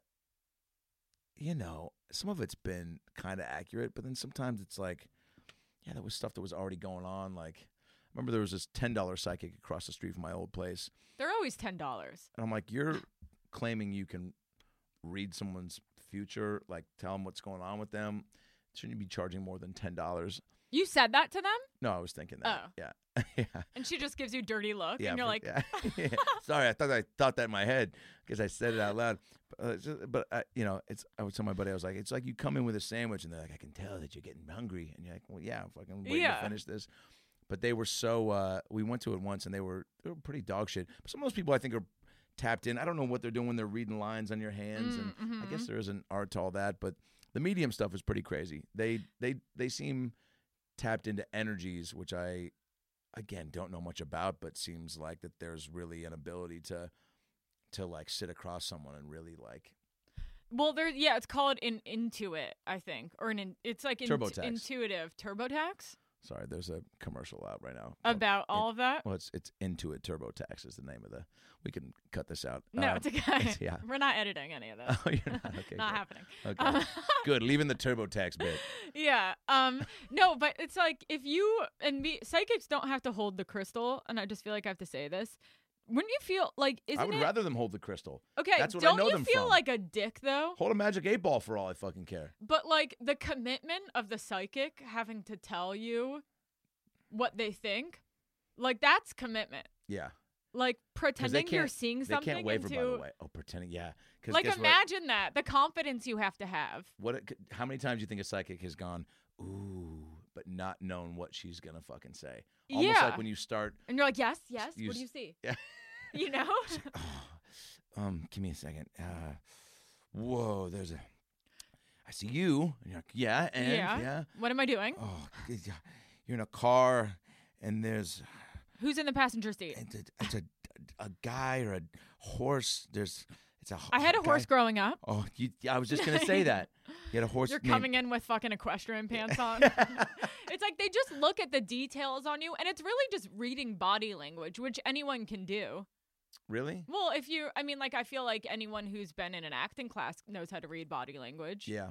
Speaker 2: you know, some of it's been kind of accurate, but then sometimes it's like, yeah, there was stuff that was already going on. Like, I remember there was this ten dollar psychic across the street from my old place.
Speaker 1: They're always ten dollars.
Speaker 2: And I'm like, you're claiming you can read someone's future, like tell them what's going on with them. Shouldn't you be charging more than ten dollars?
Speaker 1: You said that to them?
Speaker 2: No, I was thinking that.
Speaker 1: Oh.
Speaker 2: Yeah. yeah.
Speaker 1: And she just gives you dirty look.
Speaker 2: Yeah,
Speaker 1: and you're
Speaker 2: for-
Speaker 1: like,
Speaker 2: yeah. Yeah. Sorry, I thought I thought that in my head because I said it out loud. But, uh, it's just- but uh, you know, it's. I was telling my buddy, I was like, it's like you come in with a sandwich and they're like, I can tell that you're getting hungry, and you're like, well, yeah, I'm fucking waiting
Speaker 1: Yeah.
Speaker 2: to finish this. But they were so. Uh, we went to it once, and they were they were pretty dog shit. But some of those people, I think, are tapped in. I don't know what they're doing when they're reading lines on your hands,
Speaker 1: Mm,
Speaker 2: and I
Speaker 1: mhm.
Speaker 2: guess there is an art to all that. But the medium stuff is pretty crazy. They they they seem tapped into energies, which I. Again, don't know much about, but seems like that there's really an ability to, to like sit across someone and really like.
Speaker 1: well, there. Yeah, it's called an intuit, I think, or an. In, it's like in,
Speaker 2: TurboTax.
Speaker 1: intuitive TurboTax
Speaker 2: Sorry, there's a commercial out right now
Speaker 1: about all of that.
Speaker 2: Well, it's it's Intuit TurboTax is the name of the. We can cut this out.
Speaker 1: No,
Speaker 2: Um,
Speaker 1: it's okay.
Speaker 2: it's- yeah.
Speaker 1: We're not editing any of this.
Speaker 2: Oh, you're not okay.
Speaker 1: not
Speaker 2: good.
Speaker 1: happening.
Speaker 2: Okay,
Speaker 1: Um,
Speaker 2: good. Leaving the TurboTax bit.
Speaker 1: Yeah. Um. No, but it's like if you and me, psychics don't have to hold the crystal, and I just feel like I have to say this. Wouldn't you feel like? Isn't
Speaker 2: I would
Speaker 1: it
Speaker 2: rather them hold the crystal.
Speaker 1: okay?
Speaker 2: that's what I
Speaker 1: don't
Speaker 2: know
Speaker 1: you
Speaker 2: them
Speaker 1: feel
Speaker 2: from.
Speaker 1: like a dick though?
Speaker 2: Hold a magic eight ball for all I fucking care.
Speaker 1: But like the commitment of the psychic having to tell you what they think, like that's commitment.
Speaker 2: Yeah.
Speaker 1: Like
Speaker 2: 'Cause they
Speaker 1: pretending you're
Speaker 2: can't-
Speaker 1: seeing
Speaker 2: They
Speaker 1: something
Speaker 2: can't waver,
Speaker 1: into,
Speaker 2: by the way. Oh, pretending, yeah. 'Cause
Speaker 1: like
Speaker 2: guess what?
Speaker 1: imagine that the confidence you have to have.
Speaker 2: What? It, how many times do you think a psychic has gone, ooh, but not known what she's gonna fucking say? Almost
Speaker 1: Yeah.
Speaker 2: like when you start.
Speaker 1: And you're like, yes, yes.
Speaker 2: You
Speaker 1: what do you
Speaker 2: s-
Speaker 1: see?
Speaker 2: Yeah.
Speaker 1: You know?
Speaker 2: Oh, um, give me a second. Uh, whoa, there's a. I see you. And you're like, yeah, and
Speaker 1: Yeah.
Speaker 2: yeah.
Speaker 1: What am I doing?
Speaker 2: Oh, you're in a car, and there's
Speaker 1: Who's in the passenger seat?
Speaker 2: it's a, it's a, a guy or a horse. There's it's a.
Speaker 1: I had a
Speaker 2: guy-
Speaker 1: horse growing up.
Speaker 2: Oh, you, I was just gonna say that. You had a horse.
Speaker 1: You're
Speaker 2: named-
Speaker 1: coming in with fucking equestrian pants on. It's like they just look at the details on you, and it's really just reading body language, which anyone can do.
Speaker 2: Really?
Speaker 1: Well, if you, I mean, like, I feel like anyone who's been in an acting class knows how to read body language.
Speaker 2: Yeah.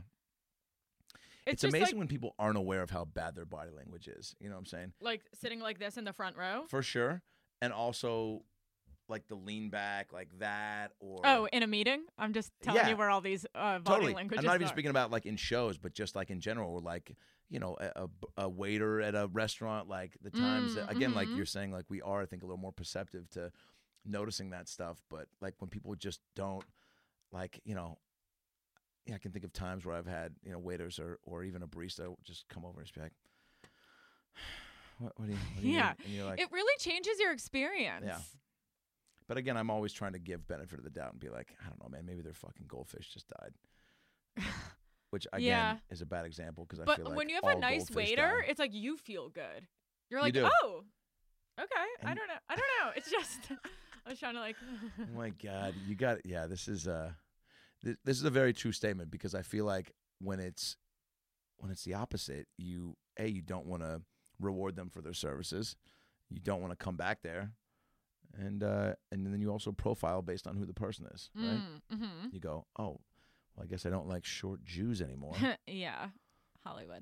Speaker 1: It's,
Speaker 2: It's
Speaker 1: just
Speaker 2: amazing
Speaker 1: like,
Speaker 2: when people aren't aware of how bad their body language is. You know what I'm saying?
Speaker 1: like sitting like this in the front row.
Speaker 2: For sure. And also, like the lean back, like that, or
Speaker 1: Oh, in a meeting? I'm just telling
Speaker 2: Yeah.
Speaker 1: you where all these uh, body
Speaker 2: totally.
Speaker 1: languages
Speaker 2: I'm not even
Speaker 1: are.
Speaker 2: speaking about like in shows, but just like in general, or like you know, a, a, a waiter at a restaurant, like the times
Speaker 1: Mm,
Speaker 2: that, again, like
Speaker 1: mhm.
Speaker 2: you're saying, like we are, I think, a little more perceptive to noticing that stuff. But like when people just don't, like you know. Yeah, I can think of times where I've had, you know, waiters or, or even a barista just come over and just be like, what, what do you? What do you
Speaker 1: Yeah.
Speaker 2: mean? And you're like,
Speaker 1: It really changes your experience.
Speaker 2: Yeah. but again, I'm always trying to give benefit of the doubt and be like, I don't know, man, maybe their fucking goldfish just died. Which again
Speaker 1: Yeah.
Speaker 2: is a bad example because I
Speaker 1: But
Speaker 2: feel like
Speaker 1: when you have
Speaker 2: all
Speaker 1: a nice
Speaker 2: goldfish
Speaker 1: waiter,
Speaker 2: die.
Speaker 1: it's like you feel good. You're like,
Speaker 2: do.
Speaker 1: oh, okay. I
Speaker 2: And-
Speaker 1: don't know. I don't know. It's just I was trying to like.
Speaker 2: Oh my God, you got yeah. This is uh, th- this is a very true statement because I feel like when it's when it's the opposite, you a you don't want to reward them for their services, you don't want to come back there, and uh, and then you also profile based on who the person is, right?
Speaker 1: Mm, mm-hmm.
Speaker 2: You go, oh, well, I guess I don't like short Jews anymore.
Speaker 1: Yeah, Hollywood.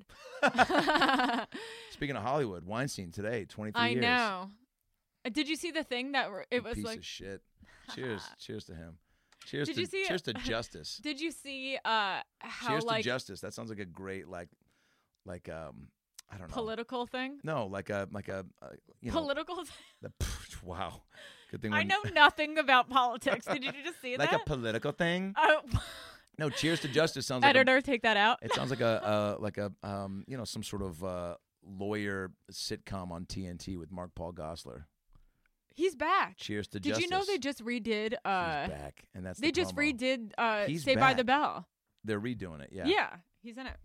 Speaker 2: Speaking of Hollywood, Weinstein today, twenty-three
Speaker 1: I
Speaker 2: years.
Speaker 1: know. Uh, Did you see the thing that were- it was
Speaker 2: Piece
Speaker 1: like?
Speaker 2: of shit. Cheers, cheers to him. Cheers
Speaker 1: Did
Speaker 2: to
Speaker 1: you see it?
Speaker 2: cheers to justice.
Speaker 1: Did you see uh how
Speaker 2: Cheers
Speaker 1: like
Speaker 2: to justice. That sounds like a great like like um I don't know.
Speaker 1: political thing?
Speaker 2: No, like a like a uh, you know
Speaker 1: Political. Th-
Speaker 2: the, wow. Good thing
Speaker 1: I
Speaker 2: when-
Speaker 1: know nothing about politics. Did you just see
Speaker 2: like
Speaker 1: that?
Speaker 2: a political thing.
Speaker 1: Oh,
Speaker 2: No, cheers to justice sounds like a,
Speaker 1: editor, take that out.
Speaker 2: it sounds like a uh, like a um you know some sort of uh, lawyer sitcom on T N T with Mark Paul Gosselaar.
Speaker 1: He's back.
Speaker 2: Cheers to
Speaker 1: Did
Speaker 2: justice.
Speaker 1: you know they just redid? Uh,
Speaker 2: He's back, and that's
Speaker 1: they
Speaker 2: the
Speaker 1: just
Speaker 2: promo.
Speaker 1: redid uh,
Speaker 2: He's
Speaker 1: Saved by the
Speaker 2: back.
Speaker 1: Bell.
Speaker 2: They're redoing it. Yeah.
Speaker 1: Yeah, he's in it.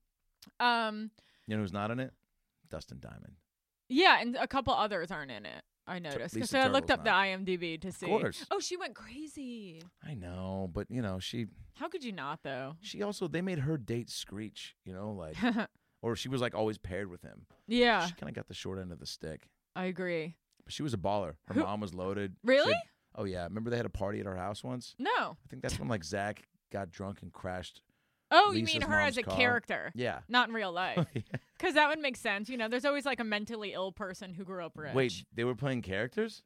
Speaker 1: Um,
Speaker 2: You know who's not in it? Dustin Diamond.
Speaker 1: yeah, and a couple others aren't in it. I noticed.
Speaker 2: Lisa
Speaker 1: So I looked
Speaker 2: Turtle's
Speaker 1: up the
Speaker 2: not.
Speaker 1: I M D B to see.
Speaker 2: course.
Speaker 1: Oh, she went crazy.
Speaker 2: I know, but you know she
Speaker 1: How could you not though?
Speaker 2: she also they made her date Screech. You know, like or she was like always paired with him.
Speaker 1: Yeah,
Speaker 2: She kind of got the short end of the stick.
Speaker 1: I agree.
Speaker 2: But she was a baller. Her
Speaker 1: Who-
Speaker 2: mom was loaded. She
Speaker 1: Really?
Speaker 2: had- oh yeah. Remember they had a party at her house once?
Speaker 1: No.
Speaker 2: I think that's when like Zach got drunk and crashed.
Speaker 1: Oh, you
Speaker 2: Lisa's
Speaker 1: mean her as
Speaker 2: mom's
Speaker 1: a
Speaker 2: car.
Speaker 1: character,
Speaker 2: Yeah.
Speaker 1: not in real life?
Speaker 2: Yeah.
Speaker 1: Because that would make sense. You know, there's always like a mentally ill person who grew up rich.
Speaker 2: Wait, they were playing characters?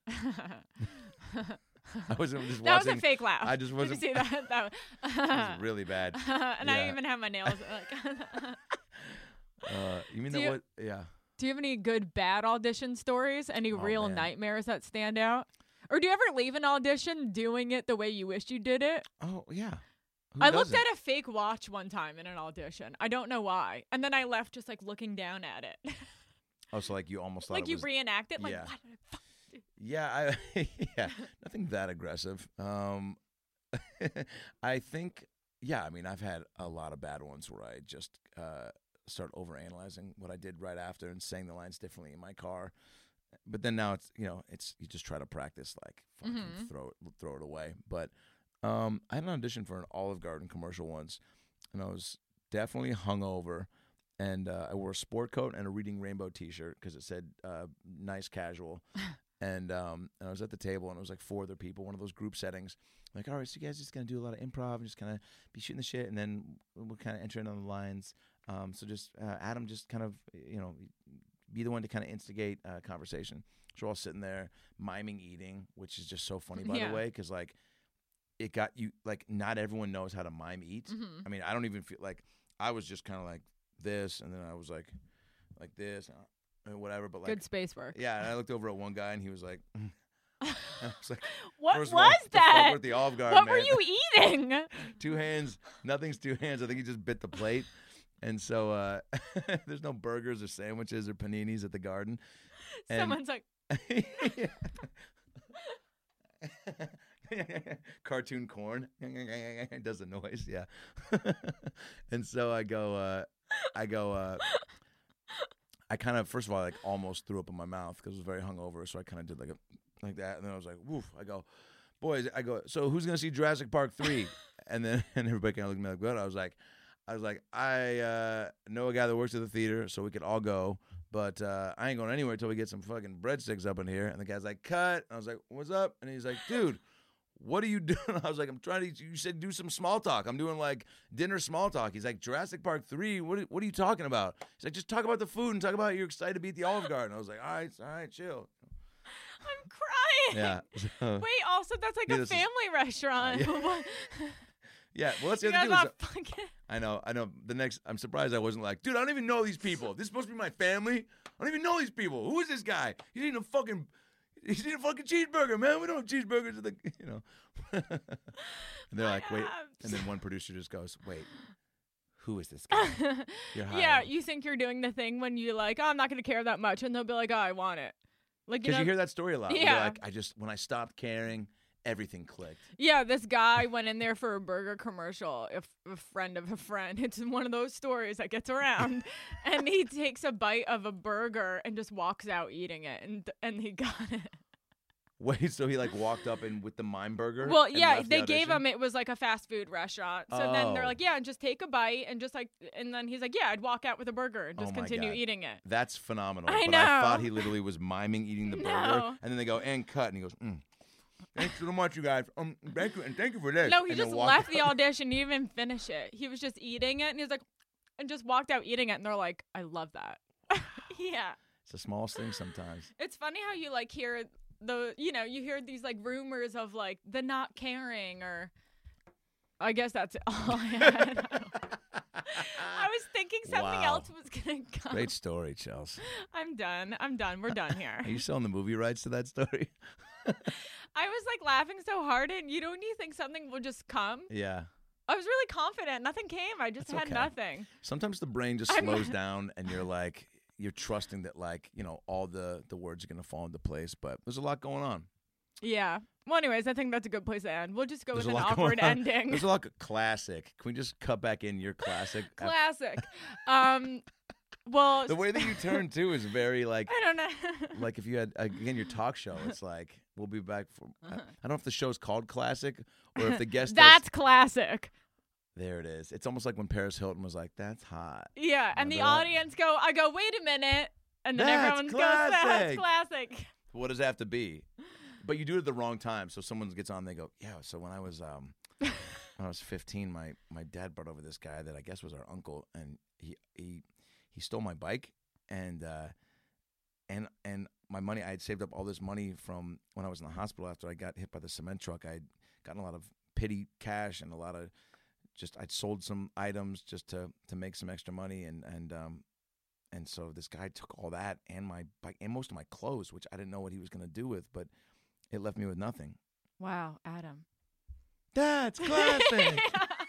Speaker 2: I wasn't just
Speaker 1: that was
Speaker 2: watching.
Speaker 1: a fake laugh.
Speaker 2: I just wasn't.
Speaker 1: Did you see that? that was,
Speaker 2: It was really bad.
Speaker 1: and I
Speaker 2: Yeah.
Speaker 1: even have my nails. Like,
Speaker 2: Uh, you mean
Speaker 1: Do
Speaker 2: that
Speaker 1: you-
Speaker 2: what? Yeah.
Speaker 1: do you have any good bad audition stories? Any
Speaker 2: Oh,
Speaker 1: real
Speaker 2: man.
Speaker 1: nightmares that stand out? Or do you ever leave an audition doing it the way you wished you did it?
Speaker 2: Oh yeah. Who
Speaker 1: I looked
Speaker 2: doesn't?
Speaker 1: at a fake watch one time in an audition. I don't know why. And then I left just like looking down at it.
Speaker 2: Oh, so like you almost thought
Speaker 1: like
Speaker 2: it
Speaker 1: you
Speaker 2: was.
Speaker 1: reenact it. Like,
Speaker 2: yeah.
Speaker 1: what? did I fuck do?
Speaker 2: Yeah, I yeah, nothing that aggressive. Um, I think yeah. I mean, I've had a lot of bad ones where I just uh start overanalyzing what I did right after and saying the lines differently in my car. But then now it's you know it's you just try to practice like fucking
Speaker 1: Mhm.
Speaker 2: throw it throw it away. But um, I had an audition for an Olive Garden commercial once, and I was definitely hungover. And uh, I wore a sport coat and a Reading Rainbow T-shirt because it said uh, "nice casual." and um, and I was at the table and it was like four other people, one of those group settings. Like, all right, so you guys just gonna do a lot of improv and just kind of be shooting the shit, and then we'll kind of enter in on the lines. Um, so just uh, Adam, just kind of you know be the one to kind of instigate uh, conversation. So we're all sitting there miming eating, which is just so funny by
Speaker 1: Yeah.
Speaker 2: the way, because like it got you like not everyone knows how to mime eat.
Speaker 1: Mhm.
Speaker 2: I mean, I don't even feel like I was just kind of like this, and then I was like, like this, uh, and whatever. But like,
Speaker 1: Good space work.
Speaker 2: yeah. And I looked over at one guy, and he was like, I was like,
Speaker 1: What
Speaker 2: first
Speaker 1: was
Speaker 2: of all, what the fuck
Speaker 1: that?
Speaker 2: with the Olive Garden,
Speaker 1: What
Speaker 2: man?
Speaker 1: were you eating?
Speaker 2: Two hands, nothing's two hands. I think he just bit the plate, and so uh, there's no burgers or sandwiches or paninis at the garden. And-
Speaker 1: Someone's like,
Speaker 2: Cartoon corn it does the noise, yeah. And so I go, uh, I go, uh, I kind of first of all like almost threw up in my mouth because I was very hungover, so I kind of did like a like that, and then I was like, woof. I go, boys, I go. So who's gonna see Jurassic Park three? And then and everybody kind of looked at me like, what? I was like, I was like, I uh, know a guy that works at the theater, so we could all go. But uh, I ain't going anywhere until we get some fucking breadsticks up in here. And the guy's like, cut. And I was like, what's up? And he's like, dude, what are you doing? I was like, I'm trying to, you said do some small talk. I'm doing like dinner small talk. He's like, Jurassic Park three, what are, what are you talking about? He's like, just talk about the food and talk about you're excited to be at the Olive Garden. I was like, all right, all right, chill.
Speaker 1: I'm crying.
Speaker 2: Yeah. So,
Speaker 1: Wait, also that's like
Speaker 2: Yeah,
Speaker 1: a
Speaker 2: this is-
Speaker 1: family restaurant.
Speaker 2: Yeah. yeah. Well, that's the
Speaker 1: You
Speaker 2: other
Speaker 1: guys
Speaker 2: thing.
Speaker 1: are fucking.
Speaker 2: I know, I know. The next, I'm surprised I wasn't like, dude, I don't even know these people. This is supposed to be my family. I don't even know these people. Who is this guy? He's eating a fucking, he's eating a fucking cheeseburger, man. We don't have cheeseburgers at the, you know. And they're like, wait.
Speaker 1: abs.
Speaker 2: And then one producer just goes, wait, who is this guy? You're
Speaker 1: Yeah,
Speaker 2: hired.
Speaker 1: you think you're doing the thing when you like, oh, I'm not going to care that much. And they'll be like, oh, I want it. Like, you
Speaker 2: Because
Speaker 1: know,
Speaker 2: you hear that story a lot. Where
Speaker 1: Yeah.
Speaker 2: You're like, I just, when I stopped caring, everything clicked.
Speaker 1: yeah, this guy went in there for a burger commercial, if a friend of a friend. It's one of those stories that gets around. And he takes a bite of a burger and just walks out eating it. And and he got it.
Speaker 2: Wait, so he like walked up and with the mime burger?
Speaker 1: Well,
Speaker 2: and
Speaker 1: yeah,
Speaker 2: left the
Speaker 1: they gave
Speaker 2: audition?
Speaker 1: him, it was like a fast food restaurant. So then they're
Speaker 2: Oh.
Speaker 1: like, yeah, just take a bite and just like, and then he's like, yeah, I'd walk out with a burger and just
Speaker 2: Oh my
Speaker 1: continue
Speaker 2: God.
Speaker 1: eating it.
Speaker 2: That's phenomenal.
Speaker 1: I
Speaker 2: but
Speaker 1: know.
Speaker 2: I thought he literally was miming eating the burger.
Speaker 1: No.
Speaker 2: And then they go, and cut. And he goes, mm. Thanks so much, you guys. Um, thank you, and thank you for this.
Speaker 1: No, he
Speaker 2: And then
Speaker 1: just
Speaker 2: walked
Speaker 1: left the
Speaker 2: out.
Speaker 1: audition. He didn't even finish it. He was just eating it, and he was like, and just walked out eating it. And they're like, I love that. Yeah,
Speaker 2: It's the smallest thing sometimes.
Speaker 1: it's funny how you like hear the, you know, you hear these like rumors of like the not caring, or I guess that's all I had. I was thinking something
Speaker 2: Wow.
Speaker 1: else was gonna come.
Speaker 2: Great story, Chelsea.
Speaker 1: I'm done. I'm done. We're done here.
Speaker 2: Are you selling the movie rights to that story?
Speaker 1: I was like laughing so hard, and you know when you think something will just come.
Speaker 2: Yeah.
Speaker 1: I was really confident. Nothing came. I just
Speaker 2: That's
Speaker 1: had
Speaker 2: okay.
Speaker 1: nothing.
Speaker 2: Sometimes the brain just
Speaker 1: I'm-
Speaker 2: slows down and you're like, you're trusting that like, you know, all the, the words are going to fall into place. But there's a lot going on.
Speaker 1: Yeah. Well, anyways, I think that's a good place to end. We'll just go
Speaker 2: There's
Speaker 1: with
Speaker 2: a
Speaker 1: an
Speaker 2: lot going
Speaker 1: awkward
Speaker 2: on.
Speaker 1: ending.
Speaker 2: There's a lot of classic. Can we just cut back in your classic?
Speaker 1: Classic. um, well,
Speaker 2: The way that you turn too is very like,
Speaker 1: I don't know.
Speaker 2: like if you had again your talk show, it's like we'll be back for. I, I don't know if the show's called classic or if the guest.
Speaker 1: That's
Speaker 2: does,
Speaker 1: classic.
Speaker 2: there it is. It's almost like when Paris Hilton was like, "That's hot."
Speaker 1: Yeah, and the
Speaker 2: Remember that?
Speaker 1: audience go. I go. Wait a minute, and then
Speaker 2: That's
Speaker 1: everyone goes. That's
Speaker 2: classic."
Speaker 1: classic.
Speaker 2: What does it have to be? But you do it at the wrong time. So someone gets on, they go, "Yeah." So when I was um, when I was fifteen, my my dad brought over this guy that I guess was our uncle, and he he he stole my bike, and uh, and and my money. I had saved up all this money from when I was in the hospital after I got hit by the cement truck. I'd gotten a lot of pity cash and a lot of just I'd sold some items just to to make some extra money, and and um. And so this guy took all that and my bike and most of my clothes, which I didn't know what he was going to do with, but it left me with nothing.
Speaker 1: Wow, Adam.
Speaker 2: That's classic.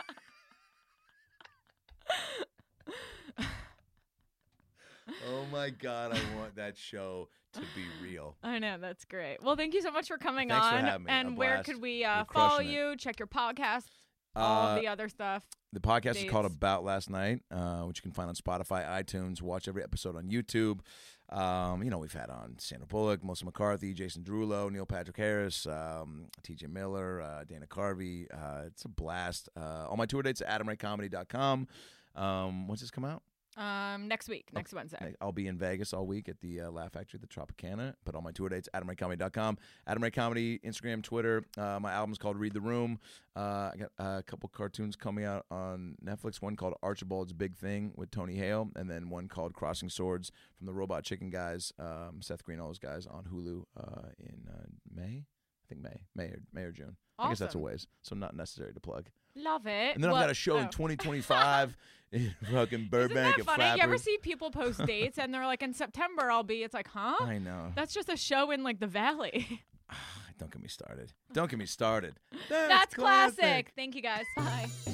Speaker 2: Oh my God, I want that show to be real.
Speaker 1: I know, that's great. Well, thank you so much for coming
Speaker 2: Thanks for
Speaker 1: on.
Speaker 2: having me. A
Speaker 1: And where
Speaker 2: blast.
Speaker 1: could we uh,
Speaker 2: You're
Speaker 1: follow
Speaker 2: crushing it.
Speaker 1: you? Check your podcast, all
Speaker 2: Uh,
Speaker 1: of the other stuff.
Speaker 2: The podcast is called
Speaker 1: Dates.
Speaker 2: About Last Night, uh, which you can find on Spotify, iTunes. Watch every episode on YouTube. Um, you know, we've had on Sandra Bullock, Melissa McCarthy, Jason Derulo, Neil Patrick Harris, um, T J Miller, uh, Dana Carvey. Uh, it's a blast. Uh, all my tour dates at adam ray comedy dot com. Um, when's this come out?
Speaker 1: Um, next week, next Wednesday.
Speaker 2: I'll be in Vegas all week at the uh, Laugh Factory, the Tropicana. But all my tour dates, adam ray comedy dot com. Adam Ray Comedy, Instagram, Twitter. Uh, my album's called Read the Room. Uh, I got uh, a couple cartoons coming out on Netflix. One called Archibald's Big Thing with Tony Hale, and then one called Crossing Swords from the Robot Chicken guys, um, Seth Green, all those guys on Hulu uh, in uh, May. I think May, May or, May or June. I guess that's a
Speaker 1: Awesome.
Speaker 2: ways, so not necessary to plug.
Speaker 1: Love it.
Speaker 2: And then
Speaker 1: Well-
Speaker 2: I've got a show in
Speaker 1: oh.
Speaker 2: twenty twenty-five in fucking Burbank
Speaker 1: Isn't that
Speaker 2: at
Speaker 1: funny? You ever
Speaker 2: Flappers.
Speaker 1: see people post dates and they're like, in September I'll be. It's like, huh?
Speaker 2: I know.
Speaker 1: That's just a show in like the valley.
Speaker 2: Don't get me started. Don't get me started. That's,
Speaker 1: That's classic. Thank you guys. Bye.